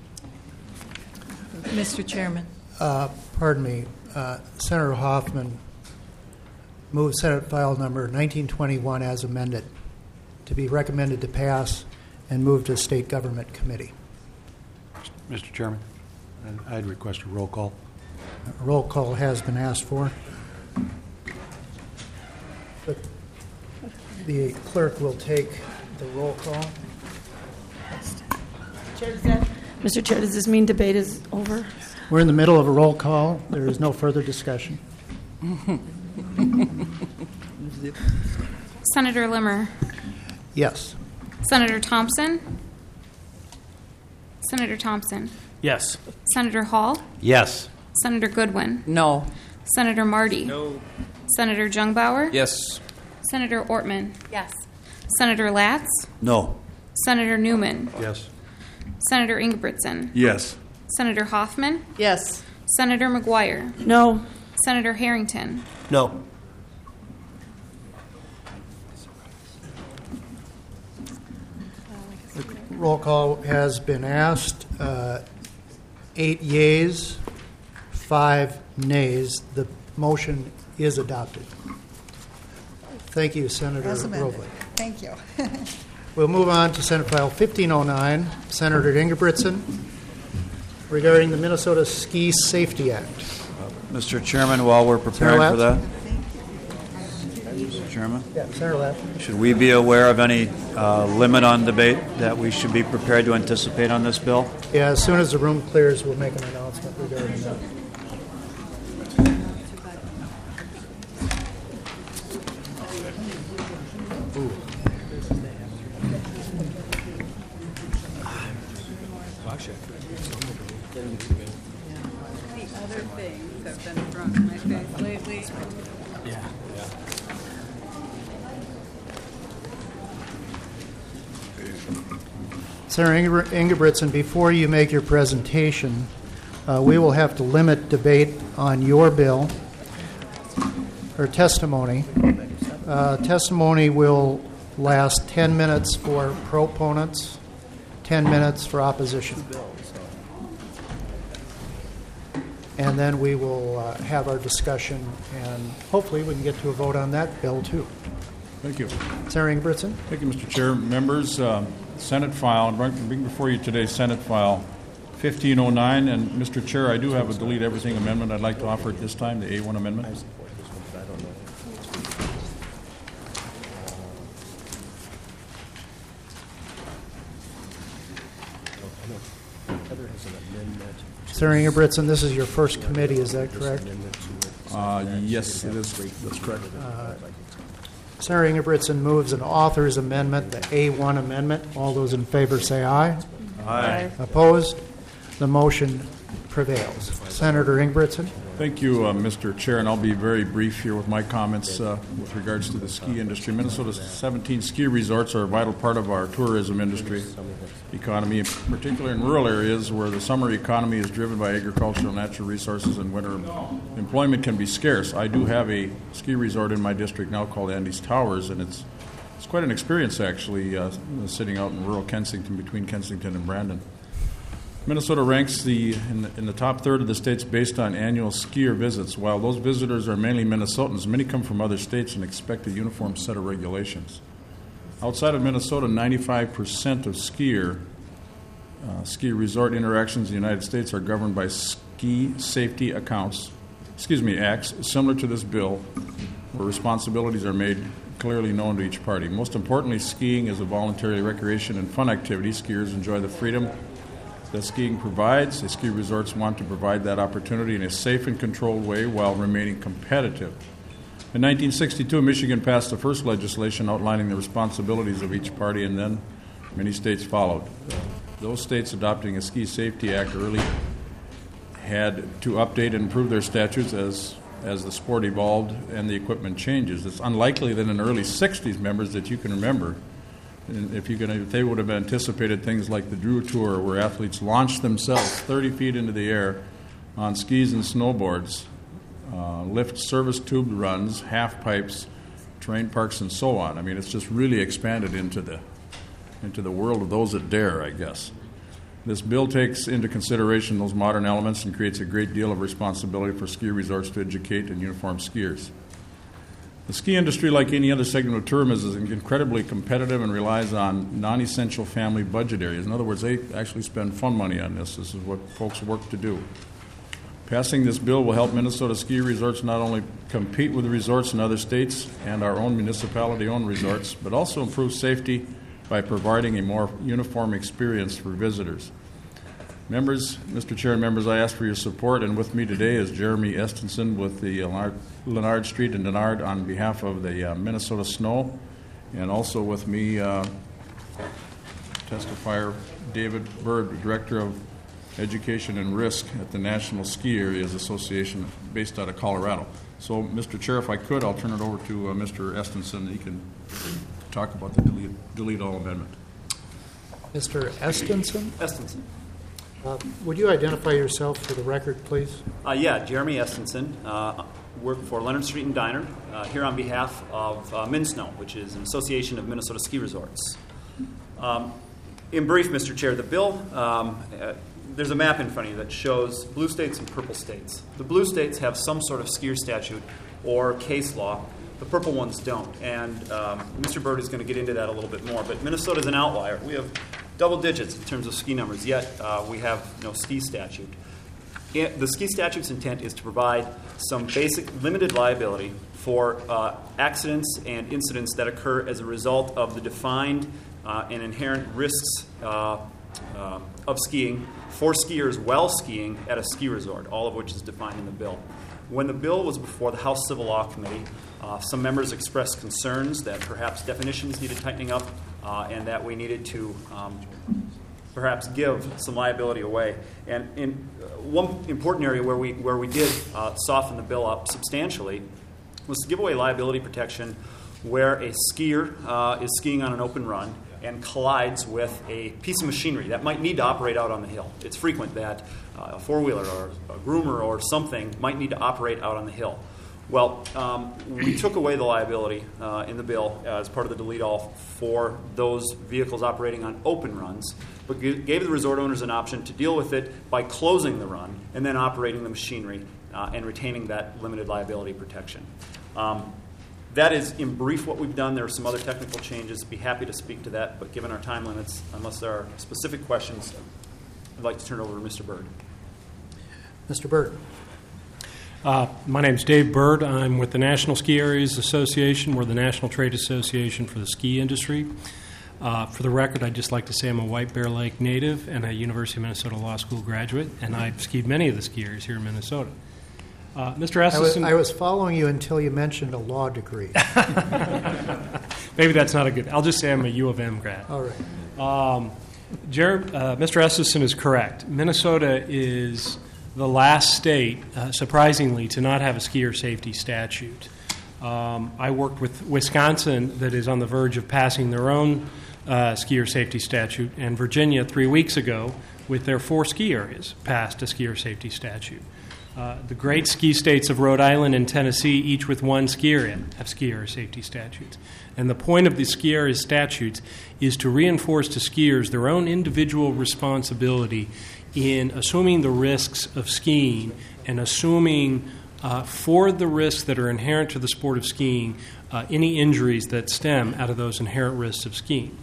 Speaker 7: Mister Chairman.
Speaker 1: Uh, pardon me. Uh, Senator Hoffman moved Senate file number nineteen twenty-one as amended to be recommended to pass and move to State Government Committee.
Speaker 13: Mister Chairman, I'd request a roll call.
Speaker 1: A roll call has been asked for. But the clerk will take the roll call.
Speaker 9: Chair, does that Mister Chair, does this mean debate is over?
Speaker 1: We're in the middle of a roll call. There is no further discussion.
Speaker 14: Senator Limmer.
Speaker 1: Yes.
Speaker 14: Senator Thompson. Senator Thompson.
Speaker 13: Yes.
Speaker 14: Senator Hall.
Speaker 13: Yes.
Speaker 14: Senator Goodwin.
Speaker 8: No.
Speaker 14: Senator Marty.
Speaker 13: No.
Speaker 14: Senator Jungbauer.
Speaker 13: Yes.
Speaker 14: Senator Ortman.
Speaker 3: Yes.
Speaker 14: Senator Latz.
Speaker 5: No.
Speaker 14: Senator Newman.
Speaker 13: Yes.
Speaker 14: Senator Ingebrigtsen.
Speaker 5: Yes.
Speaker 14: Senator Hoffman.
Speaker 8: Yes.
Speaker 14: Senator McGuire.
Speaker 9: No.
Speaker 14: Senator Harrington.
Speaker 13: No.
Speaker 1: Roll call has been asked. Uh, eight yeas, five nays. The motion is adopted. Thank you, Senator
Speaker 2: As amended.
Speaker 1: Robley.
Speaker 2: Thank you.
Speaker 1: We'll move on to Senate File fifteen oh nine, Senator Ingebrigtsen, regarding the Minnesota Ski Safety Act.
Speaker 5: Mister Chairman, while we're preparing
Speaker 1: Senator
Speaker 5: for that, Mister Chairman,
Speaker 1: Yeah, Senator Lapp.
Speaker 5: should we be aware of any uh, limit on debate that we should be prepared to anticipate on this bill?
Speaker 1: Yeah, as soon as the room clears, we'll make an announcement regarding that.
Speaker 6: Other things have been thrown in my face lately.
Speaker 13: Yeah. Yeah.
Speaker 1: Senator Inge- Ingebrigtsen, before you make your presentation, uh, we will have to limit debate on your bill or testimony. Uh, testimony will last ten minutes for proponents, ten minutes for opposition. And then we will uh, have our discussion, and hopefully we can get to a vote on that bill, too.
Speaker 15: Thank you.
Speaker 1: Senator Ingebrigtsen?
Speaker 15: Thank you, Mister Chair. Members, uh, Senate file, and bring before you today Senate file fifteen oh nine. And, Mister Chair, I do have a delete everything amendment I'd like to offer at this time, the A one amendment.
Speaker 1: Senator Ingebrigtsen, this is your first committee, is that correct?
Speaker 15: Uh, yes, it is. That's correct.
Speaker 1: Uh, Senator Ingebrigtsen moves an author's amendment, the A one amendment. All those in favor say aye.
Speaker 15: Aye.
Speaker 1: Opposed? The motion prevails. Senator Ingebrigtsen?
Speaker 15: Thank you, uh, Mister Chair, and I'll be very brief here with my comments uh, with regards to the ski industry. Minnesota's seventeen ski resorts are a vital part of our tourism industry economy, in particular in rural areas where the summer economy is driven by agricultural, natural resources, and winter employment can be scarce. I do have a ski resort in my district now called Andes Towers, and it's it's quite an experience, actually, uh, sitting out in rural Kensington, between Kensington and Brandon. Minnesota ranks the in, the in the top third of the states based on annual skier visits. While those visitors are mainly Minnesotans, many come from other states and expect a uniform set of regulations. Outside of Minnesota, ninety-five percent of skier uh, ski resort interactions in the United States are governed by ski safety accounts, excuse me, acts similar to this bill, where responsibilities are made clearly known to each party. Most importantly, skiing is a voluntary recreation and fun activity. Skiers enjoy the freedom that skiing provides. The ski resorts want to provide that opportunity in a safe and controlled way while remaining competitive. In nineteen sixty-two, Michigan passed the first legislation outlining the responsibilities of each party, and then many states followed. Those states adopting a Ski Safety Act early had to update and improve their statutes as as the sport evolved and the equipment changes. It's unlikely that in the early sixties, members, that you can remember, and if you can, if they would have anticipated things like the Drew Tour, where athletes launched themselves thirty feet into the air on skis and snowboards, uh, lift service tube runs, half pipes, terrain parks, and so on. I mean, it's just really expanded into the into the world of those that dare, I guess. This bill takes into consideration those modern elements and creates a great deal of responsibility for ski resorts to educate and uniform skiers. The ski industry, like any other segment of tourism, is incredibly competitive and relies on non-essential family budget areas. In other words, they actually spend fun money on this. This is what folks work to do. Passing this bill will help Minnesota ski resorts not only compete with resorts in other states and our own municipality-owned resorts, but also improve safety by providing a more uniform experience for visitors. Members, Mister Chair and members, I ask for your support, and with me today is Jeremy Estenson with the Leonard, Leonard Street and Denard on behalf of the uh, Minnesota Snow, and also with me uh, testifier David Bird, Director of Education and Risk at the National Ski Areas Association based out of Colorado. So, Mister Chair, if I could, I'll turn it over to uh, Mister Estenson. He can talk about the delete, delete all amendment.
Speaker 1: Mister Estenson?
Speaker 16: Estenson.
Speaker 1: Uh, would you identify yourself for the record, please?
Speaker 16: Uh, yeah, Jeremy Estenson. Uh, work for Leonard Street and Diner uh, here on behalf of uh, MinSnow, which is an association of Minnesota ski resorts. Um, in brief, Mister Chair, the bill, um, uh, there's a map in front of you that shows blue states and purple states. The blue states have some sort of skier statute or case law. The purple ones don't. And um, Mister Bird is going to get into that a little bit more. But Minnesota is an outlier. We have double digits in terms of ski numbers, yet uh, we have no ski statute. It, the ski statute's intent is to provide some basic limited liability for uh, accidents and incidents that occur as a result of the defined uh, and inherent risks uh, uh, of skiing for skiers while skiing at a ski resort, all of which is defined in the bill. When the bill was before the House Civil Law Committee, uh, some members expressed concerns that perhaps definitions needed tightening up uh, and that we needed to um, perhaps give some liability away. And in uh, one important area where we where we did uh, soften the bill up substantially was to give away liability protection where a skier uh, is skiing on an open run and collides with a piece of machinery that might need to operate out on the hill. It's frequent that uh, a four-wheeler or a groomer or something might need to operate out on the hill. Well, um, we took away the liability uh, in the bill as part of the delete all for those vehicles operating on open runs, but gave the resort owners an option to deal with it by closing the run and then operating the machinery uh, and retaining that limited liability protection. Um, That is, in brief, what we've done. There are some other technical changes. I'd be happy to speak to that, but given our time limits, unless there are specific questions, I'd like to turn it over to Mister Bird.
Speaker 1: Mister Bird.
Speaker 17: Uh, my name's Dave Bird. I'm with the National Ski Areas Association. We're the National Trade Association for the ski industry. Uh, for the record, I'd just like to say I'm a White Bear Lake native and a University of Minnesota Law School graduate, and I've skied many of the ski areas here in Minnesota. Uh, Mister
Speaker 1: I was,
Speaker 17: Estenson,
Speaker 1: I was following you until you mentioned a law degree.
Speaker 17: Maybe that's not a good. I'll just say I'm a U of M grad.
Speaker 1: All right.
Speaker 17: Um, Jer- uh, Mister Estenson is correct. Minnesota is the last state, uh, surprisingly, to not have a skier safety statute. Um, I worked with Wisconsin, that is on the verge of passing their own uh, skier safety statute, and Virginia three weeks ago, with their four ski areas, passed a skier safety statute. Uh, the great ski states of Rhode Island and Tennessee, each with one ski area, have ski area safety statutes. And the point of the ski area statutes is to reinforce to skiers their own individual responsibility in assuming the risks of skiing and assuming uh, for the risks that are inherent to the sport of skiing, uh, any injuries that stem out of those inherent risks of skiing.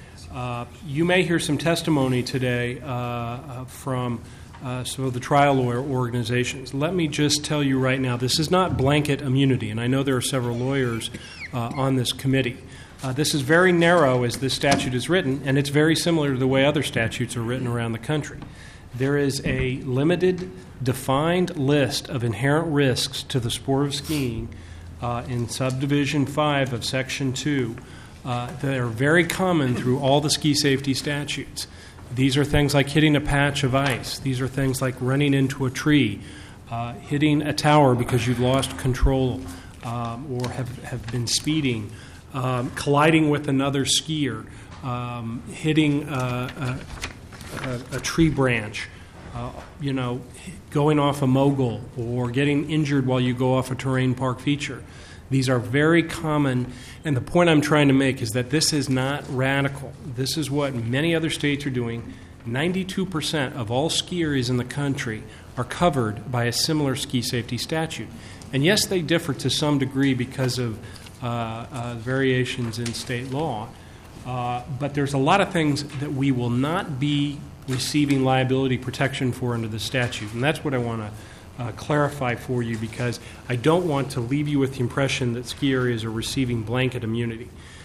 Speaker 17: Uh, you may hear some testimony today uh, uh, from Uh, so the trial lawyer organizations. Let me just tell you right now, this is not blanket immunity, and I know there are several lawyers uh, on this committee. Uh, this is very narrow as this statute is written, and it's very similar to the way other statutes are written around the country. There is a limited, defined list of inherent risks to the sport of skiing uh, in Subdivision five of Section two uh, that are very common through all the ski safety statutes. These are things like hitting a patch of ice. These are things like running into a tree, uh, hitting a tower because you've lost control um, or have, have been speeding, um, colliding with another skier, um, hitting uh, a, a, a tree branch, uh, you know, going off a mogul or getting injured while you go off a terrain park feature. These are very common, and the point I'm trying to make is that this is not radical. This is what many other states are doing. ninety-two percent of all ski areas in the country are covered by a similar ski safety statute. And yes, they differ to some degree because of uh, uh, variations in state law, uh, but there's a lot of things that we will not be receiving liability protection for under the statute, and that's what I want to Uh, clarify for you, because I don't want to leave you with the impression that ski areas are receiving blanket immunity.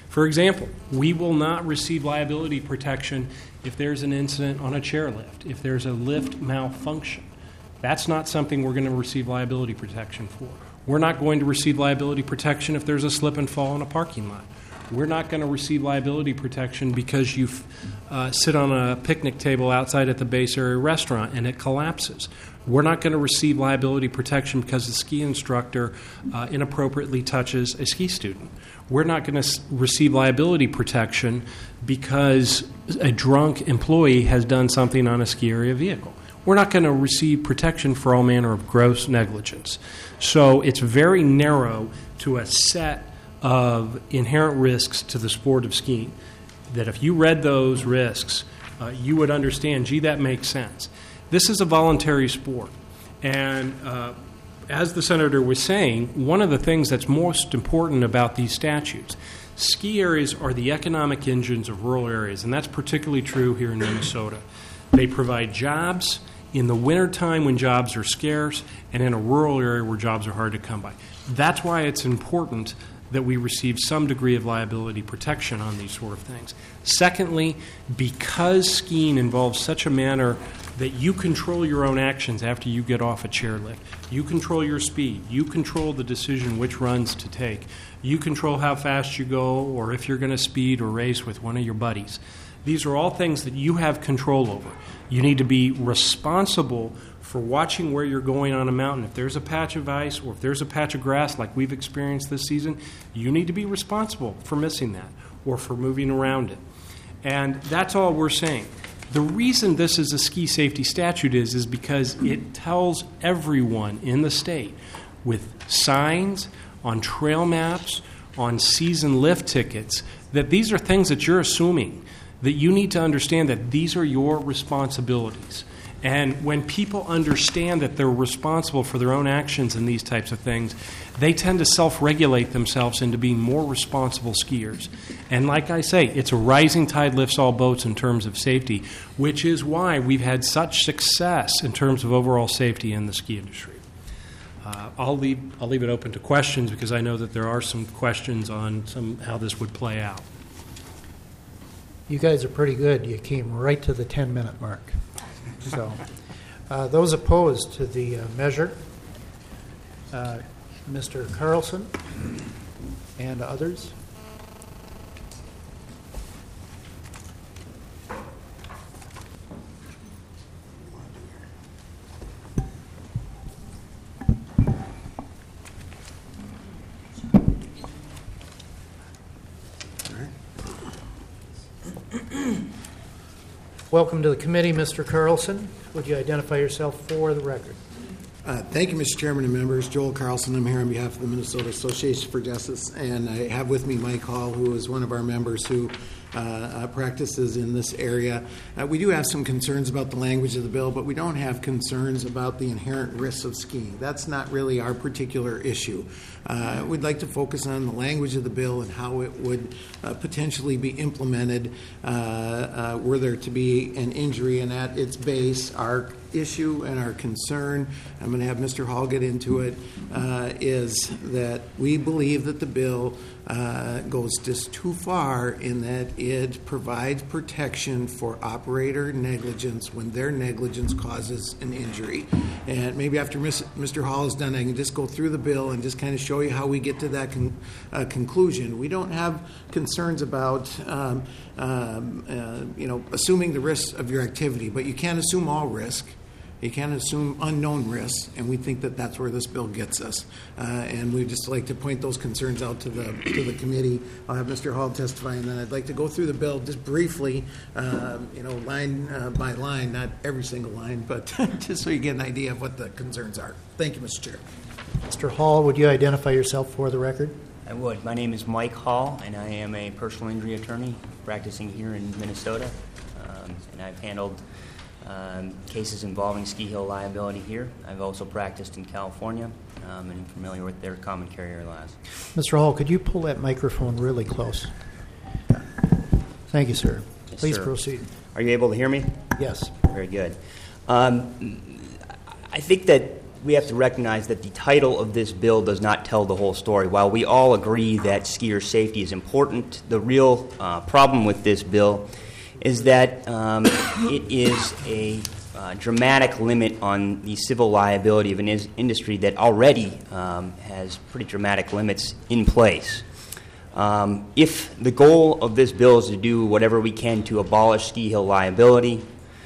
Speaker 17: For example, we will not receive liability protection if there's an incident on a chairlift, if there's a lift malfunction. That's not something we're going to receive liability protection for. We're not going to receive liability protection if there's a slip and fall in a parking lot. We're not going to receive liability protection because you uh, sit on a picnic table outside at the base area restaurant and it collapses. We're not going to receive liability protection because the ski instructor uh, inappropriately touches a ski student. We're not going to s- receive liability protection because a drunk employee has done something on a ski area vehicle. We're not going to receive protection for all manner of gross negligence. So it's very narrow to a set of inherent risks to the sport of skiing, that if you read those risks, uh, you would understand, gee, that makes sense. This is a voluntary sport. And uh, as the Senator was saying, one of the things that's most important about these statutes, ski areas are the economic engines of rural areas, and that's particularly true here in Minnesota. They provide jobs in the wintertime when jobs are scarce, and in a rural area where jobs are hard to come by. That's why it's important that we receive some degree of liability protection on these sort of things. Secondly, because skiing involves such a manner that you control your own actions after you get off a chairlift, you control your speed, you control the decision which runs to take, you control how fast you go or if you're going to speed or race with one of your buddies. These are all things that you have control over. You need to be responsible for watching where you're going on a mountain. If there's a patch of ice or if there's a patch of grass like we've experienced this season, you need to be responsible for missing that or for moving around it. And that's all we're saying. The reason this is a ski safety statute is, is because it tells everyone in the state with signs, on trail maps, on season lift tickets, that these are things that you're assuming, that you need to understand that these are your responsibilities. And when people understand that they're responsible for their own actions in these types of things, they tend to self-regulate themselves into being more responsible skiers. And like I say, it's a rising tide lifts all boats in terms of safety, which is why we've had such success in terms of overall safety in the ski industry. Uh, I'll leave I'll leave it open to questions because I know that there are some questions on some how this would play out.
Speaker 1: You guys are pretty good. You came right to the ten-minute mark. So, uh, those opposed to the uh, measure, uh, Mister Carlson and others. Welcome to the committee, Mister Carlson. Would you identify yourself for the record?
Speaker 18: Uh, thank you, Mister Chairman and members. Joel Carlson. I'm here on behalf of the Minnesota Association for Justice, and I have with me Mike Hall, who is one of our members who uh, uh, practices in this area. Uh, we do have some concerns about the language of the bill, but we don't have concerns about the inherent risks of skiing. That's not really our particular issue. Uh, we'd like to focus on the language of the bill and how it would uh, potentially be implemented uh, uh, were there to be an injury. And at its base, our issue and our concern, I'm going to have Mister Hall get into it, uh, is that we believe that the bill uh, goes just too far in that it provides protection for operator negligence when their negligence causes an injury. And maybe after Mister Hall is done, I can just go through the bill and just kind of show you how we get to that con- uh, conclusion. We don't have concerns about um, um, uh, you know, assuming the risks of your activity, but you can't assume all risk. You can't assume unknown risks, and we think that that's where this bill gets us. Uh, and we'd just like to point those concerns out to the to the committee. I'll have Mister Hall testify, and then I'd like to go through the bill just briefly, uh, you know, line uh, by line, not every single line, but just so you get an idea of what the concerns are. Thank you, Mister Chair.
Speaker 1: Mister Hall, would you identify yourself for the record?
Speaker 19: I would. My name is Mike Hall, and I am a personal injury attorney practicing here in Minnesota, um, and I've handled Um, cases involving ski hill liability here. I've also practiced in California um, and am familiar with their common carrier laws.
Speaker 1: Mister Hall, could you pull that microphone really close? Thank you, sir.
Speaker 19: Yes,
Speaker 1: Please
Speaker 19: sir.
Speaker 1: proceed.
Speaker 19: Are you able to hear me?
Speaker 1: Yes.
Speaker 19: Very good. Um, I think that we have to recognize that the title of this bill does not tell the whole story. While we all agree that skier safety is important, the real uh, problem with this bill is that um, it is a uh, dramatic limit on the civil liability of an is- industry that already um, has pretty dramatic limits in place. Um, if the goal of this bill is to do whatever we can to abolish ski hill liability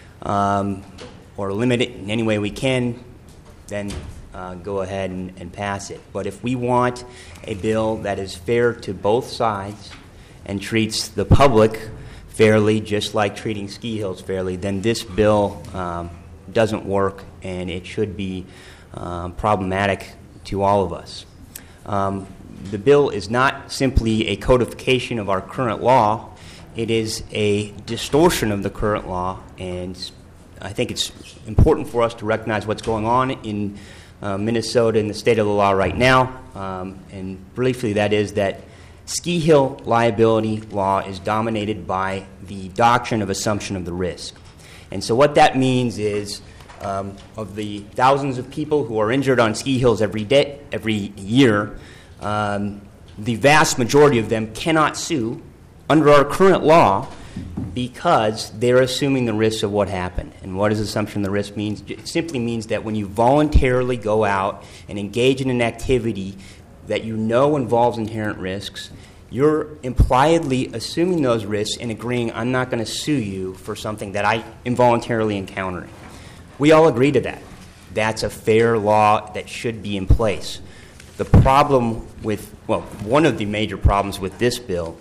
Speaker 19: um, or limit it in any way we can, then uh, go ahead and, and pass it. But if we want a bill that is fair to both sides and treats the public fairly, just like treating ski hills fairly, then this bill um, doesn't work, and it should be um, problematic to all of us. Um, the bill is not simply a codification of our current law. It is a distortion of the current law, and I think it's important for us to recognize what's going on in uh, Minnesota in the state of the law right now. Um, and briefly, that is that ski hill liability law is dominated by the doctrine of assumption of the risk. And so what that means is um, of the thousands of people who are injured on ski hills every day, every year, um, the vast majority of them cannot sue under our current law because they're assuming the risk of what happened. And what does assumption of the risk mean? It simply means that when you voluntarily go out and engage in an activity that you know involves inherent risks, you're impliedly assuming those risks and agreeing, I'm not going to sue you for something that I involuntarily encountered. We all agree to that. That's a fair law that should be in place. The problem with, well, one of the major problems with this bill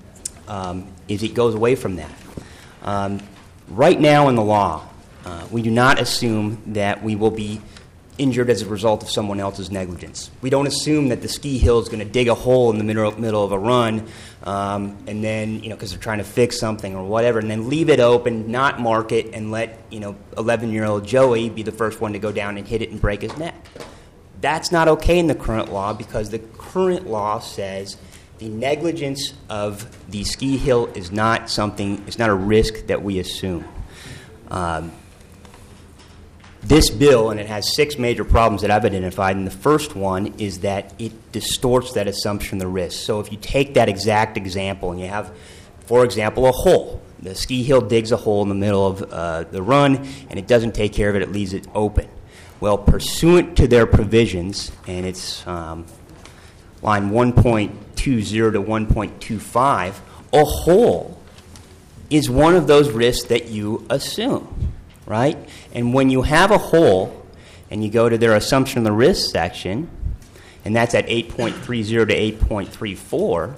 Speaker 19: um, is it goes away from that. Um, right now in the law, uh, we do not assume that we will be injured as a result of someone else's negligence. We don't assume that the ski hill is going to dig a hole in the middle, middle of a run um, and then, you know, because they're trying to fix something or whatever, and then leave it open, not mark it, and let, you know, eleven-year-old Joey be the first one to go down and hit it and break his neck. That's not okay in the current law because the current law says the negligence of the ski hill is not something, it's not a risk that we assume. Um, This bill, and it has six major problems that I've identified, and the first one is that it distorts that assumption of the risk. So if you take that exact example and you have, for example, a hole. The ski hill digs a hole in the middle of uh, the run, and it doesn't take care of it, it leaves it open. Well, pursuant to their provisions, and it's um, line one point two zero to one point two five, a hole is one of those risks that you assume. Right? And when you have a hole and you go to their assumption of the risk section, and that's at eight point three zero to eight point three four,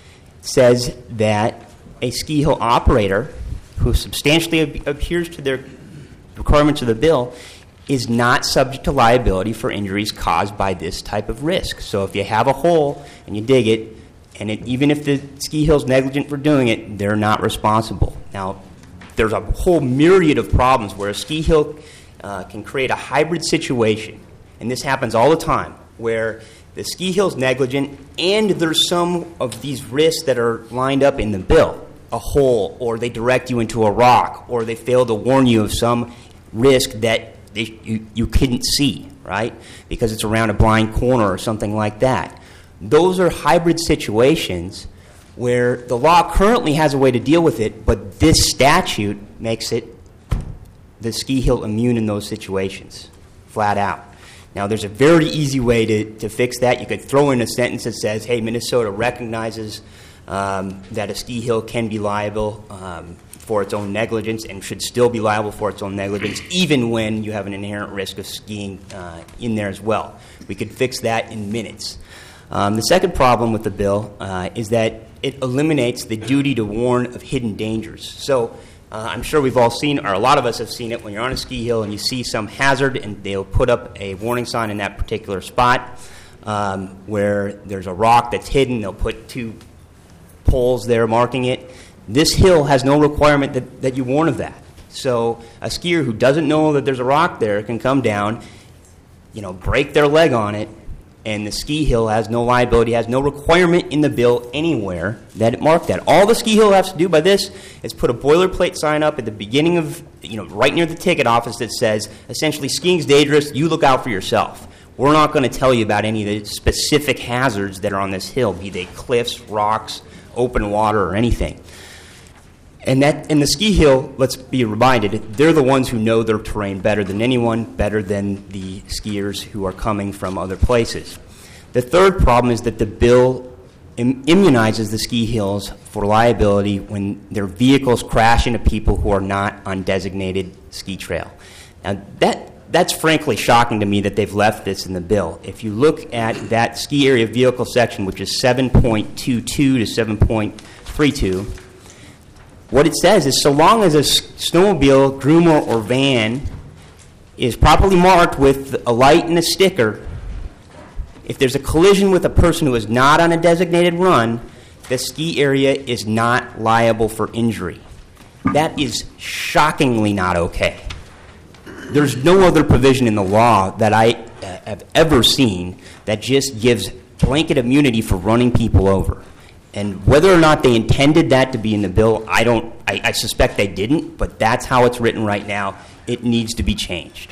Speaker 19: says that a ski hill operator who substantially ab- adheres to their requirements of the bill is not subject to liability for injuries caused by this type of risk. So if you have a hole and you dig it, and it, even if the ski hill's negligent for doing it, they're not responsible. Now, there's a whole myriad of problems where a ski hill uh, can create a hybrid situation, and this happens all the time, where the ski hill's negligent and there's some of these risks that are lined up in the bill, a hole, or they direct you into a rock, or they fail to warn you of some risk that they, you, you couldn't see, right, because it's around a blind corner or something like that. Those are hybrid situations where the law currently has a way to deal with it, but this statute makes it the ski hill immune in those situations, flat out. Now, there's a very easy way to, to fix that. You could throw in a sentence that says, hey, Minnesota recognizes um, that a ski hill can be liable um, for its own negligence and should still be liable for its own negligence, even when you have an inherent risk of skiing uh, in there as well. We could fix that in minutes. Um, the second problem with the bill uh, is that it eliminates the duty to warn of hidden dangers. So uh, I'm sure we've all seen, or a lot of us have seen it, when you're on a ski hill and you see some hazard and they'll put up a warning sign in that particular spot um, where there's a rock that's hidden. They'll put two poles there marking it. This hill has no requirement that, that you warn of that. So a skier who doesn't know that there's a rock there can come down, you know, break their leg on it, And the ski hill has no liability, has no requirement in the bill anywhere that it marked that. All the ski hill has to do by this is put a boilerplate sign up at the beginning of, you know, right near the ticket office that says, essentially, skiing's dangerous, you look out for yourself. We're not going to tell you about any of the specific hazards that are on this hill, be they cliffs, rocks, open water, or anything. And that in the ski hill, let's be reminded, they're the ones who know their terrain better than anyone, better than the skiers who are coming from other places. The third problem is that the bill im- immunizes the ski hills for liability when their vehicles crash into people who are not on designated ski trail. Now, that that's frankly shocking to me that they've left this in the bill. If you look at that ski area vehicle section, which is seven point two two to seven point three two, what it says is so long as a snowmobile, groomer, or van is properly marked with a light and a sticker, if there's a collision with a person who is not on a designated run, the ski area is not liable for injury. That is shockingly not okay. There's no other provision in the law that I uh, have ever seen that just gives blanket immunity for running people over. And whether or not they intended that to be in the bill, I don't. I, I suspect they didn't, but that's how it's written right now. It needs to be changed.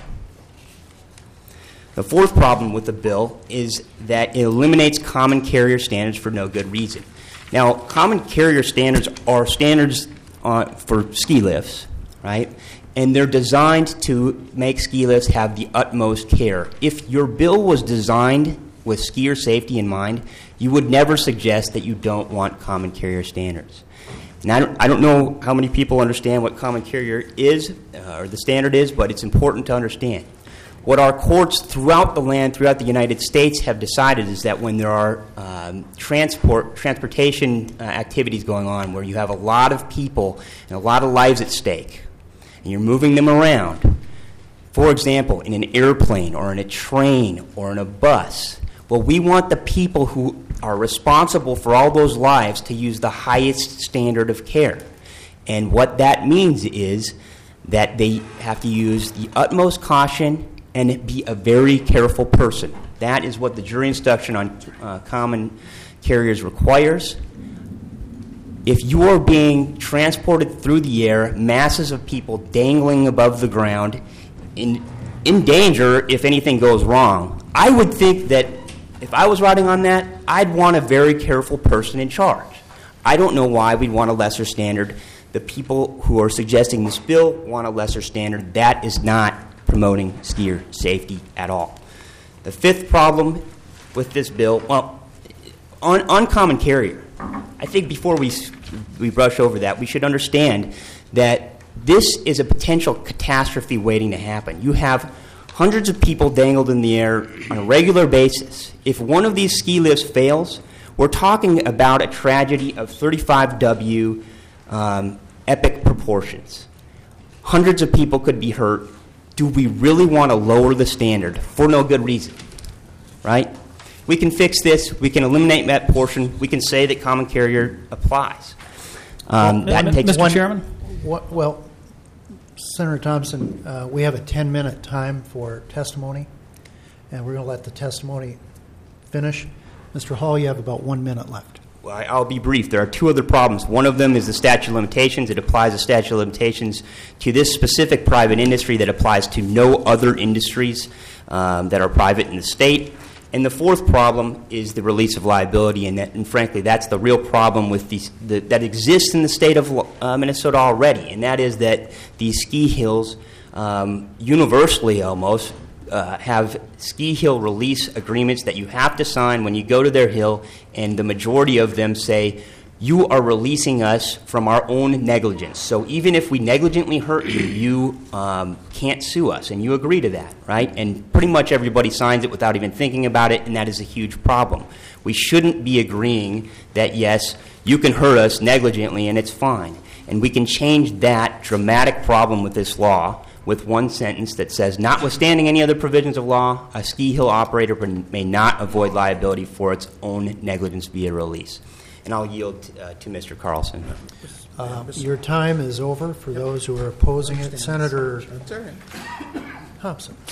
Speaker 19: The fourth problem with the bill is that it eliminates common carrier standards for no good reason. Now, common carrier standards are standards uh, for ski lifts, right? And they're designed to make ski lifts have the utmost care. If your bill was designed with skier safety in mind, you would never suggest that you don't want common carrier standards. And I don't, I don't know how many people understand what common carrier is, uh, or the standard is, but it's important to understand. What our courts throughout the land, throughout the United States, have decided is that when there are um, transport, transportation uh, activities going on where you have a lot of people and a lot of lives at stake, and you're moving them around, for example, in an airplane or in a train or in a bus, well, we want the people who are responsible for all those lives to use the highest standard of care. And what that means is that they have to use the utmost caution and be a very careful person. That is what the jury instruction on uh, common carriers requires. If you are being transported through the air, masses of people dangling above the ground, in, in danger if anything goes wrong, I would think that if I was riding on that, I'd want a very careful person in charge. I don't know why we'd want a lesser standard. The people who are suggesting this bill want a lesser standard. That is not promoting skier safety at all. The fifth problem with this bill, well, on, on common carrier, I think before we we brush over that, we should understand that this is a potential catastrophe waiting to happen. You have hundreds of people dangled in the air on a regular basis. If one of these ski lifts fails, we're talking about a tragedy of thirty-five W um, epic proportions. Hundreds of people could be hurt. Do we really want to lower the standard for no good reason? Right? We can fix this. We can eliminate that portion. We can say that common carrier applies. Um,
Speaker 1: well,
Speaker 2: Uh,
Speaker 1: that
Speaker 11: Mister
Speaker 1: takes one,
Speaker 11: Chairman?
Speaker 1: What, well, Senator Thompson, uh, we have a ten-minute time for testimony, and we're going to let the testimony finish. Mister Hall, you have about one minute left.
Speaker 19: Well, I- I'll be brief. There are two other problems. One of them is the statute of limitations. It applies the statute of limitations to this specific private industry that applies to no other industries um, that are private in the state. And the fourth problem is the release of liability, and, that, and frankly, that's the real problem with these, the, that exists in the state of uh, Minnesota already, and that is that these ski hills, um, universally almost, uh, have ski hill release agreements that you have to sign when you go to their hill, and the majority of them say, you are releasing us from our own negligence. So even if we negligently hurt you, you um, can't sue us, and you agree to that, right? And pretty much everybody signs it without even thinking about it, and that is a huge problem. We shouldn't be agreeing that, yes, you can hurt us negligently, and it's fine. And we can change that dramatic problem with this law with one sentence that says, notwithstanding any other provisions of law, a ski hill operator may not avoid liability for its own negligence via release. And I'll yield uh, to Mister Carlson.
Speaker 1: Uh, your time is over for those who are opposing it. Senator Thompson.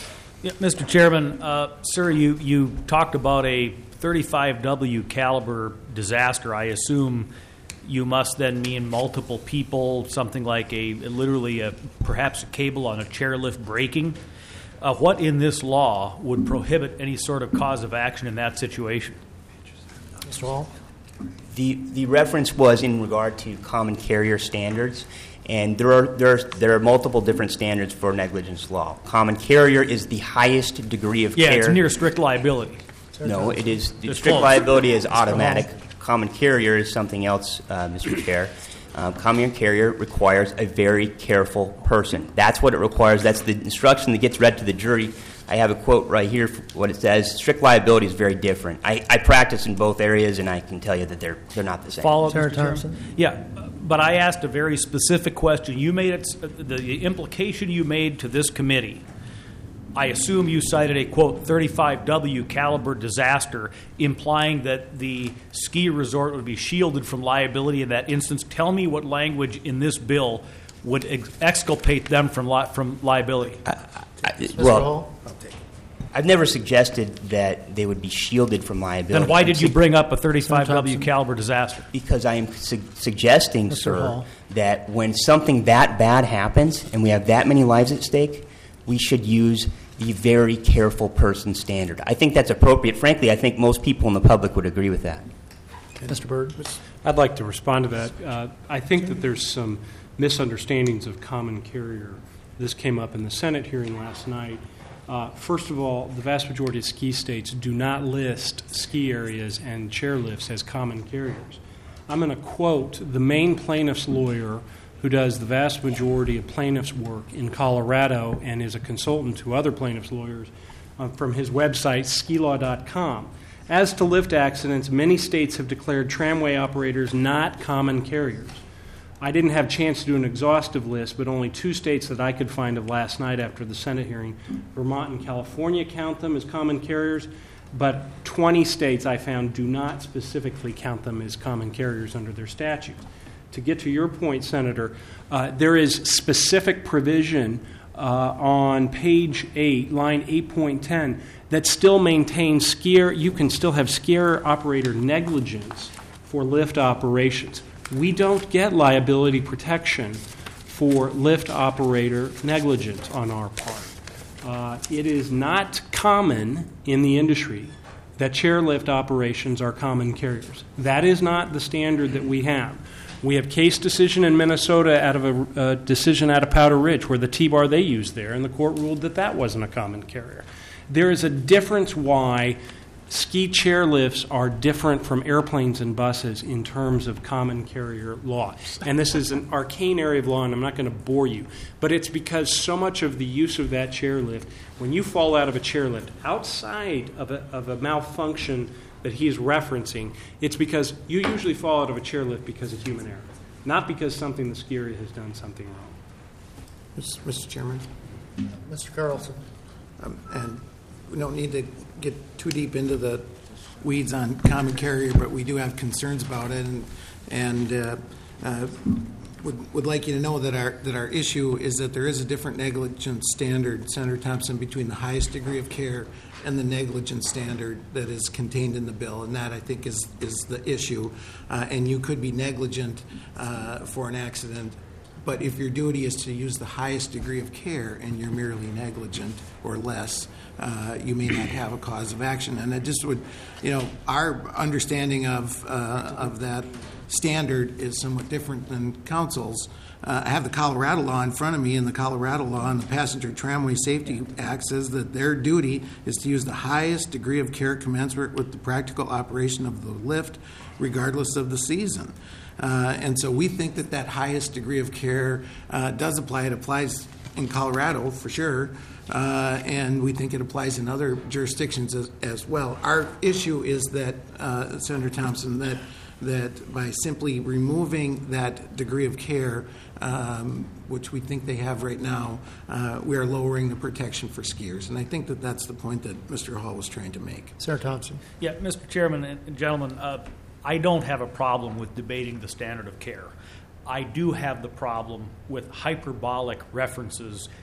Speaker 20: Yeah, Mister Chairman, uh, sir, you, you talked about a thirty-five W caliber disaster. I assume you must then mean multiple people, something like a literally a, perhaps a cable on a chairlift breaking. Uh, what in this law would prohibit any sort of cause of action in that situation?
Speaker 1: Mister Hall?
Speaker 19: The, the reference was in regard to common carrier standards, and there are, there, are, there are multiple different standards for negligence law. Common carrier is the highest degree of
Speaker 20: yeah,
Speaker 19: care.
Speaker 20: Yeah, it's near strict liability.
Speaker 19: No, it is.
Speaker 20: It's
Speaker 19: Strict
Speaker 20: close.
Speaker 19: liability is automatic. Common carrier is something else, uh, Mister Chair. Um, common carrier requires a very careful person. That's what it requires. That's the instruction that gets read to the jury. I have a quote right here for what it says. Strict liability is very different. I, I practice in both areas, and I can tell you that they're they're not the same.
Speaker 20: Follow up, Mister Thompson. Yeah, but I asked a very specific question. You made it. The implication you made to this committee, I assume you cited a, quote, thirty-five W caliber disaster, implying that the ski resort would be shielded from liability in that instance. Tell me what language in this bill would ex- exculpate them from li- from liability.
Speaker 19: I, I, well, I've never suggested that they would be shielded from liability.
Speaker 20: Then why did you bring up a thirty-five W caliber disaster?
Speaker 19: Because I am su- suggesting,
Speaker 20: Mister
Speaker 19: sir,
Speaker 20: Hall.
Speaker 19: that when something that bad happens and we have that many lives at stake, we should use the very careful person standard. I think that's appropriate. Frankly, I think most people in the public would agree with that.
Speaker 1: Mister Byrd?
Speaker 17: I'd like to respond to that. Uh, I think that there's some misunderstandings of common carrier. This came up in the Senate hearing last night. Uh, first of all, the vast majority of ski states do not list ski areas and chairlifts as common carriers. I'm going to quote the main plaintiff's lawyer who does the vast majority of plaintiffs' work in Colorado and is a consultant to other plaintiffs' lawyers uh, from his website, ski law dot com. As to lift accidents, many states have declared tramway operators not common carriers. I didn't have a chance to do an exhaustive list, but only two states that I could find of last night after the Senate hearing, Vermont and California, count them as common carriers, but twenty states I found do not specifically count them as common carriers under their statutes. To get to your point, Senator, uh, there is specific provision uh, on page eight, line eight point ten, that still maintains skier. You can still have skier operator negligence for lift operations. We don't get liability protection for lift operator negligence on our part. Uh, it is not common in the industry that chairlift operations are common carriers. That is not the standard that we have. We have case decision in Minnesota out of a uh, decision out of Powder Ridge where the T-bar they used there, and the court ruled that that wasn't a common carrier. There is a difference why ski chairlifts are different from airplanes and buses in terms of common carrier law. And this is an arcane area of law, and I'm not going to bore you, but it's because so much of the use of that chairlift, when you fall out of a chairlift outside of a, of a malfunction that he's referencing, it's because you usually fall out of a chairlift because of human error, not because something the skier has done something wrong.
Speaker 18: Mister Chairman?
Speaker 1: Mister Carlson?
Speaker 18: Um, and we don't need to get too deep into the weeds on common carrier, but we do have concerns about it, and, and uh, uh, would, would like you to know that our that our issue is that there is a different negligence standard, Senator Thompson, between the highest degree of care and the negligence standard that is contained in the bill, and that I think is is the issue. Uh, and you could be negligent uh, for an accident, but if your duty is to use the highest degree of care and you're merely negligent or less, uh, you may not have a cause of action. And I just would, you know, our understanding of uh, of that standard is somewhat different than council's. Uh, I have the Colorado law in front of me, and the Colorado law and the Passenger Tramway Safety Act says that their duty is to use the highest degree of care commensurate with the practical operation of the lift, regardless of the season. Uh, and so we think that that highest degree of care uh, does apply. It applies in Colorado for sure, uh, and we think it applies in other jurisdictions as, as well. Our issue is that, uh, Senator Thompson, that that by simply removing that degree of care, um, which we think they have right now, uh, we are lowering the protection for skiers. And I think that that's the point that Mister Hall was trying to make.
Speaker 1: Senator Thompson.
Speaker 20: Yeah, Mister Chairman and gentlemen, uh, I don't have a problem with debating the standard of care. I do have the problem with hyperbolic references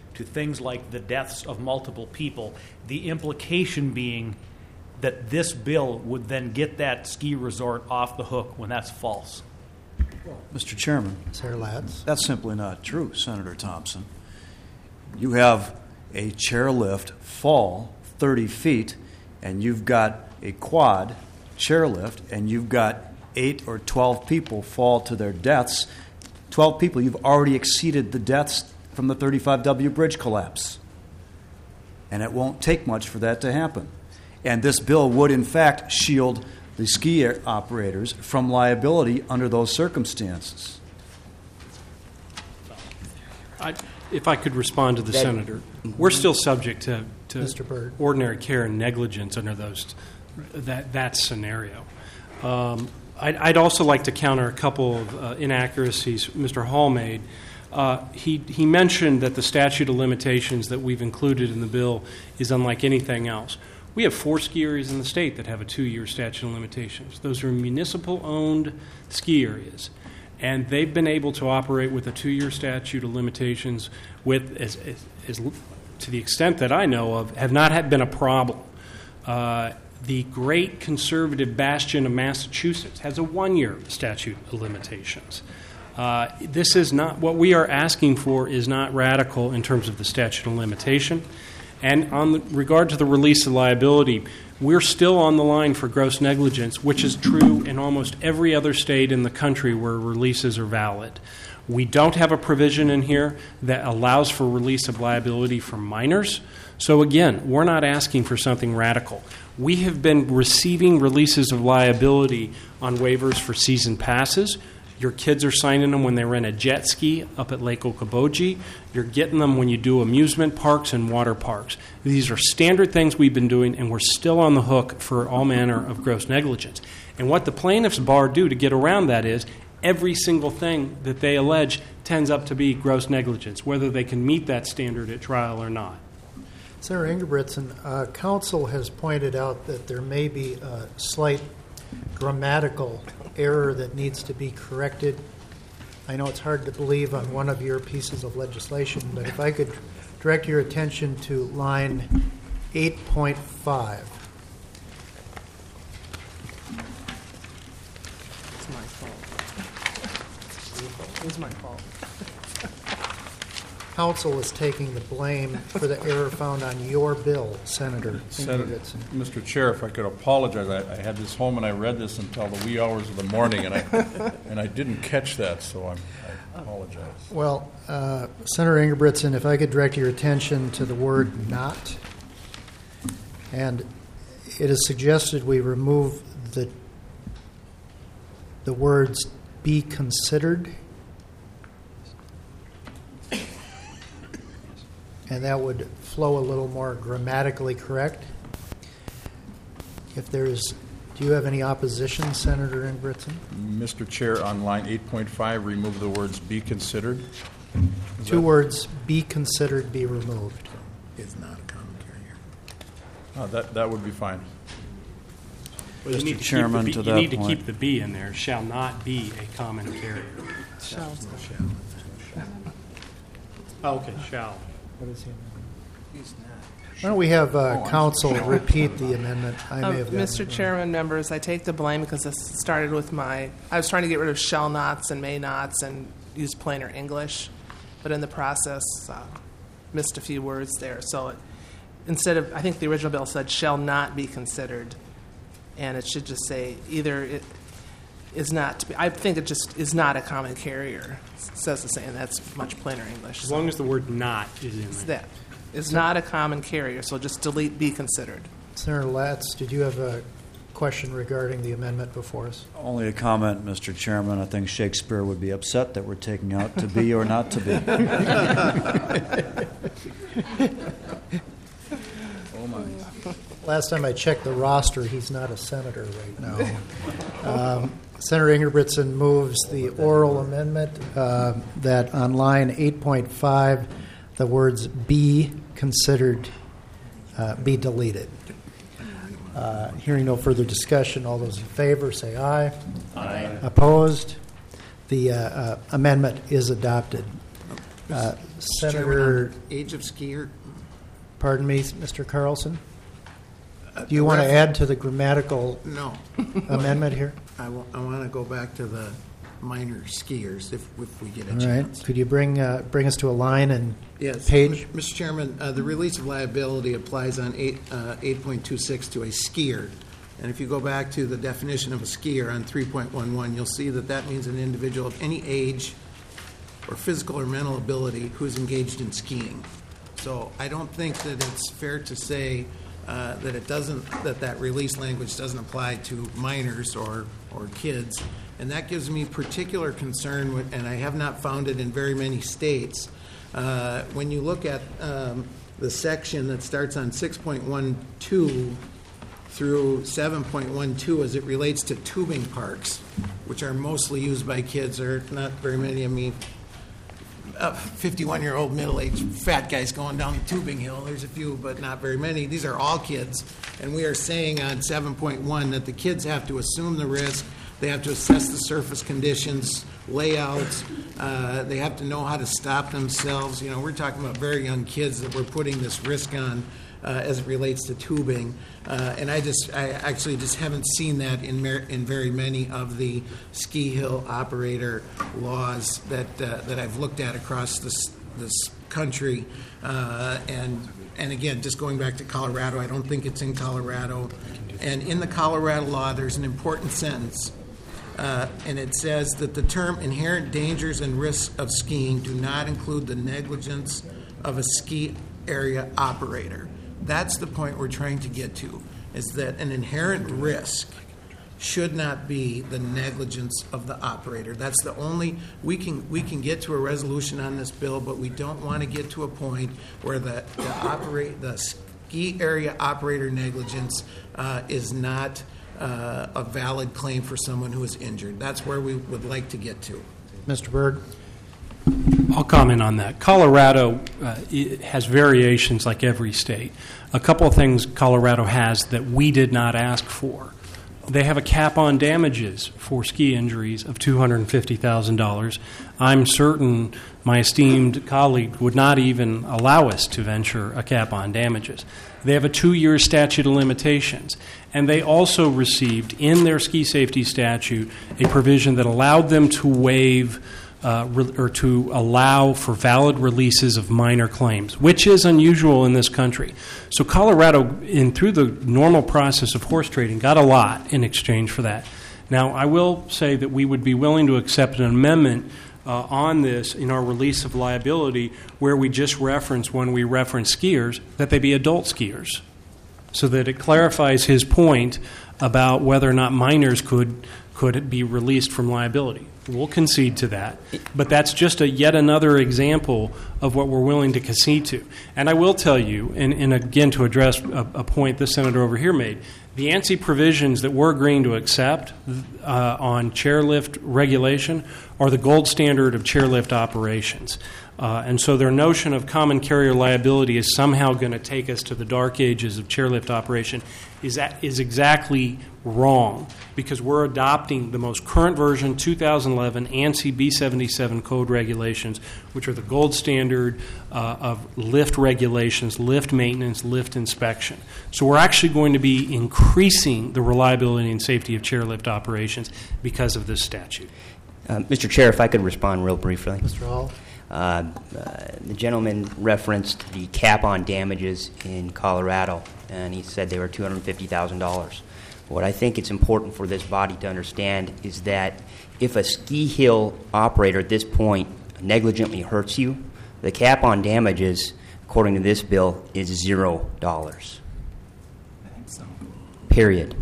Speaker 20: to things like the deaths of multiple people, the implication being that this bill would then get that ski resort off the hook when that's false.
Speaker 5: Mister Chairman,
Speaker 1: Senator Latz.
Speaker 5: That's simply not true, Senator Thompson. You have a chairlift fall thirty feet, and you've got a quad chairlift, and you've got eight or twelve people fall to their deaths. twelve people, you've already exceeded the deaths from the thirty-five W bridge collapse. And it won't take much for that to happen. And this bill would, in fact, shield the ski operators from liability under those circumstances.
Speaker 17: I, if I could respond to the
Speaker 5: That-
Speaker 17: senator, we're still subject to, to
Speaker 1: Mister Byrd.
Speaker 17: ordinary care and negligence under those that that scenario. Um, I'd, I'd also like to counter a couple of uh, inaccuracies Mister Hall made. Uh, he he mentioned that the statute of limitations that we've included in the bill is unlike anything else. We have four ski areas in the state that have a two-year statute of limitations. Those are municipal-owned ski areas, and they've been able to operate with a two-year statute of limitations with, as, as, as to the extent that I know of, have not had been a problem. Uh, the great conservative bastion of Massachusetts has a one-year statute of limitations. Uh, this is not what we are asking for. Is not radical in terms of the statute of limitation. And on the, regard to the release of liability, we're still on the line for gross negligence, which is true in almost every other state in the country where releases are valid. We don't have a provision in here that allows for release of liability for minors. So again, we're not asking for something radical. We have been receiving releases of liability on waivers for season passes. Your kids are signing them when they rent a jet ski up at Lake Okoboji. You're getting them when you do amusement parks and water parks. These are standard things we've been doing, and we're still on the hook for all manner of gross negligence. And what the plaintiffs bar do to get around that is every single thing that they allege tends up to be gross negligence, whether they can meet that standard at trial or not.
Speaker 1: Senator Ingebrigtsen, uh, counsel has pointed out that there may be a slight grammatical error that needs to be corrected. I know it's hard to believe on one of your pieces of legislation, but if I could direct your attention to line eight point five.
Speaker 4: It's my fault. It's my fault.
Speaker 1: Counsel is taking the blame for the error found on your bill, Senator
Speaker 15: Senator,
Speaker 1: Ingebrigtsen.
Speaker 15: Mister Chair, if I could apologize, I, I had this home and I read this until the wee hours of the morning, and I and I didn't catch that, so I'm, I apologize.
Speaker 1: Well, uh, Senator Ingebrigtsen, if I could direct your attention to the word "not," and it is suggested we remove the the words "be considered." And that would flow a little more grammatically correct. If there's, do you have any opposition, Senator Ingebrigtsen?
Speaker 15: Mister Chair, on line eight point five, remove the words "be considered." Is
Speaker 1: Two
Speaker 15: that-
Speaker 1: words, "be considered," be removed.
Speaker 18: Is not a common carrier.
Speaker 15: Uh, that that would be fine.
Speaker 17: Well, you
Speaker 5: Mister
Speaker 17: need to
Speaker 5: Chairman,
Speaker 17: keep the
Speaker 5: to
Speaker 17: B, you
Speaker 5: that
Speaker 17: need to
Speaker 5: point-
Speaker 17: keep the B in there. Shall not be a common carrier.
Speaker 1: Shall.
Speaker 17: Oh, okay, shall.
Speaker 1: What is he? Why don't we have uh, counsel repeat the amendment? I may
Speaker 4: Um,
Speaker 1: have gotten
Speaker 4: Mister
Speaker 1: it wrong.
Speaker 4: Chairman, members, I take the blame because this started with my, I was trying to get rid of shall nots and may nots and use plainer English, but in the process, uh, missed a few words there. So it, instead of, I think the original bill said shall not be considered, and it should just say either it is not to be, I think it just is not a common carrier. It says the same, that's much plainer English.
Speaker 17: As long as the word "not" is in
Speaker 4: It's
Speaker 17: there.
Speaker 4: that. Is not a common carrier, so just delete be considered.
Speaker 1: Senator Latz, did you have a question regarding the amendment before us?
Speaker 5: Only a comment, Mister Chairman. I think Shakespeare would be upset that we're taking out to be or not to be.
Speaker 1: Oh my. Last time I checked the roster, he's not a senator right now. Um, Senator Ingebrigtsen moves the oral amendment uh, that on line eight point five, the words "be considered" uh, be deleted. Uh, hearing no further discussion, all those in favor say aye.
Speaker 5: Aye.
Speaker 1: Opposed? The uh, uh, amendment is adopted. Uh,
Speaker 18: Mister Chairman,
Speaker 1: Senator,
Speaker 18: on the age of skier.
Speaker 1: pardon me, Mister Carlson?
Speaker 18: Uh,
Speaker 1: Do you
Speaker 18: the
Speaker 1: want to
Speaker 18: ref-
Speaker 1: add to the grammatical
Speaker 18: No.
Speaker 1: amendment here?
Speaker 18: I want to go back to the minor skiers if, if we get a
Speaker 1: All
Speaker 18: chance.
Speaker 1: right. Could you bring uh, bring us to a line and
Speaker 18: Yes.
Speaker 1: page?
Speaker 18: Mister Chairman, uh, the release of liability applies on eight, uh, eight point two six to a skier. And if you go back to the definition of a skier on three point one one, you'll see that that means an individual of any age or physical or mental ability who is engaged in skiing. So I don't think that it's fair to say uh, that it doesn't, that that release language doesn't apply to minors or, or kids. And that gives me particular concern, with, and I have not found it in very many states. Uh, when you look at um, the section that starts on six point one two through seven point one two as it relates to tubing parks, which are mostly used by kids. There are not very many of me fifty-one-year-old middle-aged fat guys going down the tubing hill. There's a few, but not very many. These are all kids. And we are saying on seven point one that the kids have to assume the risk. They have to assess the surface conditions, layouts. Uh, they have to know how to stop themselves. You know, we're talking about very young kids that we're putting this risk on uh, as it relates to tubing. Uh, and I just, I actually just haven't seen that in mer- in very many of the ski hill operator laws that uh, that I've looked at across this this country. Uh, and and again, just going back to Colorado, I don't think it's in Colorado. And in the Colorado law, there's an important sentence. Uh, and it says that the term inherent dangers and risks of skiing do not include the negligence of a ski area operator. That's the point we're trying to get to, is that an inherent risk should not be the negligence of the operator. That's the only, we can we can get to a resolution on this bill, but we don't want to get to a point where the, the operate the ski area operator negligence uh, is not Uh, a valid claim for someone who is injured. That's where we would like to get to.
Speaker 1: Mister Berg?
Speaker 17: I'll comment on that. Colorado uh, it has variations like every state. A couple of things Colorado has that we did not ask for. They have a cap on damages for ski injuries of two hundred fifty thousand dollars. I'm certain my esteemed colleague would not even allow us to venture a cap on damages. They have a two-year statute of limitations. And they also received in their ski safety statute a provision that allowed them to waive uh, re- or to allow for valid releases of minor claims, which is unusual in this country. So Colorado, in through the normal process of horse trading, got a lot in exchange for that. Now, I will say that we would be willing to accept an amendment uh, on this in our release of liability where we just reference, when we reference skiers, that they be adult skiers, so that it clarifies his point about whether or not minors could could be released from liability. We'll concede to that. But that's just a yet another example of what we're willing to concede to. And I will tell you, and, and again to address a, a point the senator over here made, the ANSI provisions that we're agreeing to accept uh, on chairlift regulation are the gold standard of chairlift operations. Uh, and so their notion of common carrier liability is somehow going to take us to the dark ages of chairlift operation is that, is exactly wrong, because we're adopting the most current version, two thousand eleven ANSI B seventy-seven code regulations, which are the gold standard uh, of lift regulations, lift maintenance, lift inspection. So we're actually going to be increasing the reliability and safety of chairlift operations because of this statute.
Speaker 19: Uh, Mister Chair, if I could respond real briefly.
Speaker 1: Mister Hall?
Speaker 19: Uh, uh, the gentleman referenced the cap on damages in Colorado, and he said they were two hundred fifty thousand dollars. What I think it's important for this body to understand is that if a ski hill operator at this point negligently hurts you, the cap on damages, according to this bill, is zero dollars.
Speaker 8: I think so.
Speaker 19: Period.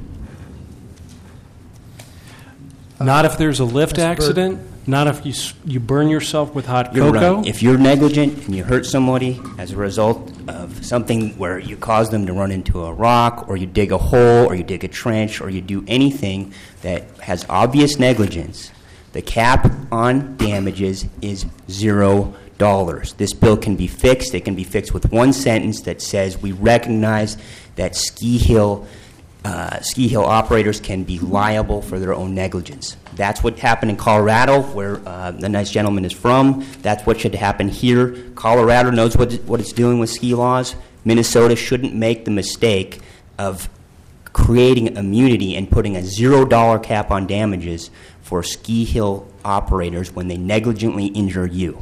Speaker 17: Not if there's a lift accident. Not if you you burn yourself with hot
Speaker 19: You're
Speaker 17: cocoa.
Speaker 19: right. If you're negligent and you hurt somebody as a result of something where you cause them to run into a rock, or you dig a hole, or you dig a trench, or you do anything that has obvious negligence, the cap on damages is zero dollars. This bill can be fixed. It can be fixed with one sentence that says we recognize that ski hill uh, ski hill operators can be liable for their own negligence. That's what happened in Colorado, where uh, the nice gentleman is from. That's what should happen here. Colorado knows what, what it's doing with ski laws. Minnesota shouldn't make the mistake of creating immunity and putting a zero dollar cap on damages for ski hill operators when they negligently injure you.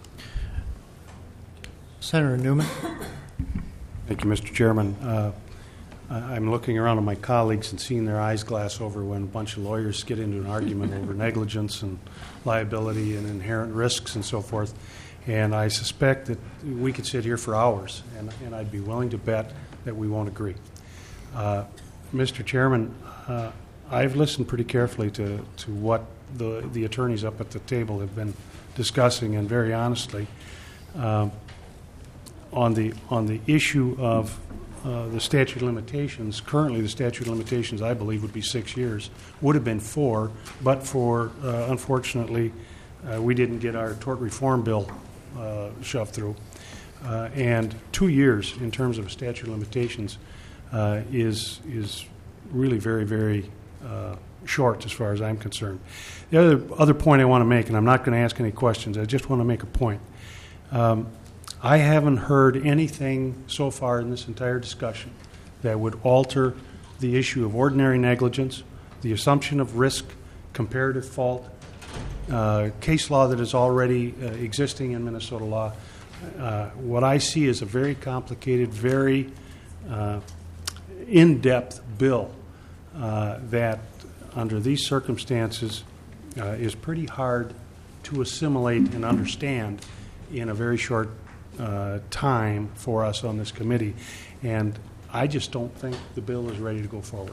Speaker 1: Senator Newman.
Speaker 13: Thank you, Mister Chairman. Uh, I- I'm looking around at my colleagues and seeing their eyes glass over when a bunch of lawyers get into an argument over negligence and liability and inherent risks and so forth. And I suspect that we could sit here for hours, and, and I'd be willing to bet that we won't agree. Uh, Mister Chairman, uh, I've listened pretty carefully to, to what the, the attorneys up at the table have been discussing, and very honestly, um, on the on the issue of uh, the statute of limitations, currently the statute of limitations, I believe, would be six years. Would have been four, but for, uh, unfortunately, uh, we didn't get our tort reform bill uh, shoved through. Uh, and two years in terms of statute of limitations uh, is is really very, very uh, short as far as I'm concerned. The other, other point I want to make, and I'm not going to ask any questions, I just want to make a point. Um, I haven't heard anything so far in this entire discussion that would alter the issue of ordinary negligence, the assumption of risk, comparative fault, uh, case law that is already uh, existing in Minnesota law. Uh, what I see is a very complicated, very uh, in-depth bill uh, that, under these circumstances, uh, is pretty hard to assimilate and understand in a very short uh, time for us on this committee. And I just don't think the bill is ready to go forward.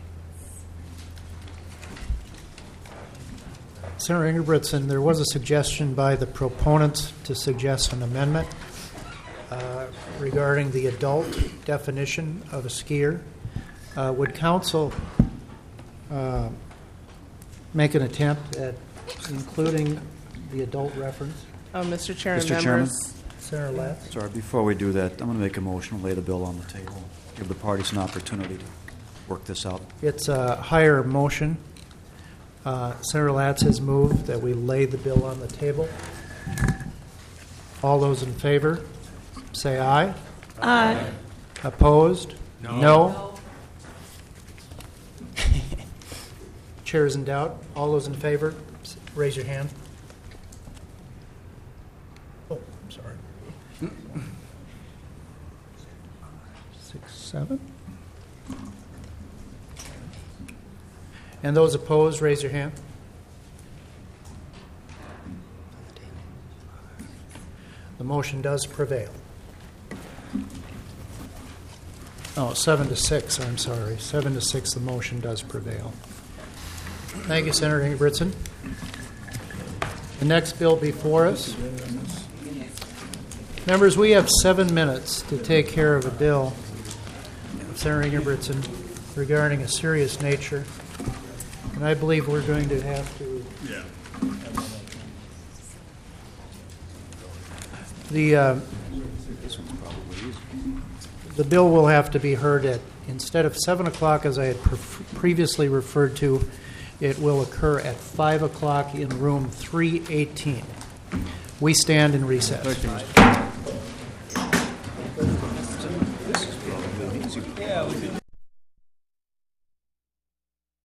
Speaker 1: Senator Ingebrigtsen, there was a suggestion by the proponents to suggest an amendment uh, regarding the adult definition of a skier. Uh, would council uh, make an attempt at including the adult reference?
Speaker 4: Uh, Mister Chair and
Speaker 5: Mister
Speaker 4: members.
Speaker 5: Chairman?
Speaker 1: Senator Latz?
Speaker 5: Sorry, before we do that, I'm going to make a motion to lay the bill on the table, give the parties an opportunity to work this out.
Speaker 1: It's a higher motion. Uh, Senator Latz has moved that we lay the bill on the table. All those in favor, say aye.
Speaker 9: Aye.
Speaker 1: Opposed?
Speaker 9: No.
Speaker 1: No. Chair is in doubt. All those in favor, s- raise your hand. Oh, I'm sorry. Six, seven. And those opposed, raise your hand. The motion does prevail. Oh, seven to six, I'm sorry. Seven to six, the motion does prevail. Thank you, Senator Ingebrigtsen. The next bill before us. Members, we have seven minutes to take care of a bill of Senator Ingebrigtsen regarding a serious nature. And I believe we're going to have to.
Speaker 15: Yeah.
Speaker 1: The uh, the bill will have to be heard at, instead of seven o'clock as I had pre- previously referred to, it will occur at five o'clock in room three eighteen. We stand in recess.
Speaker 11: Yeah, we could.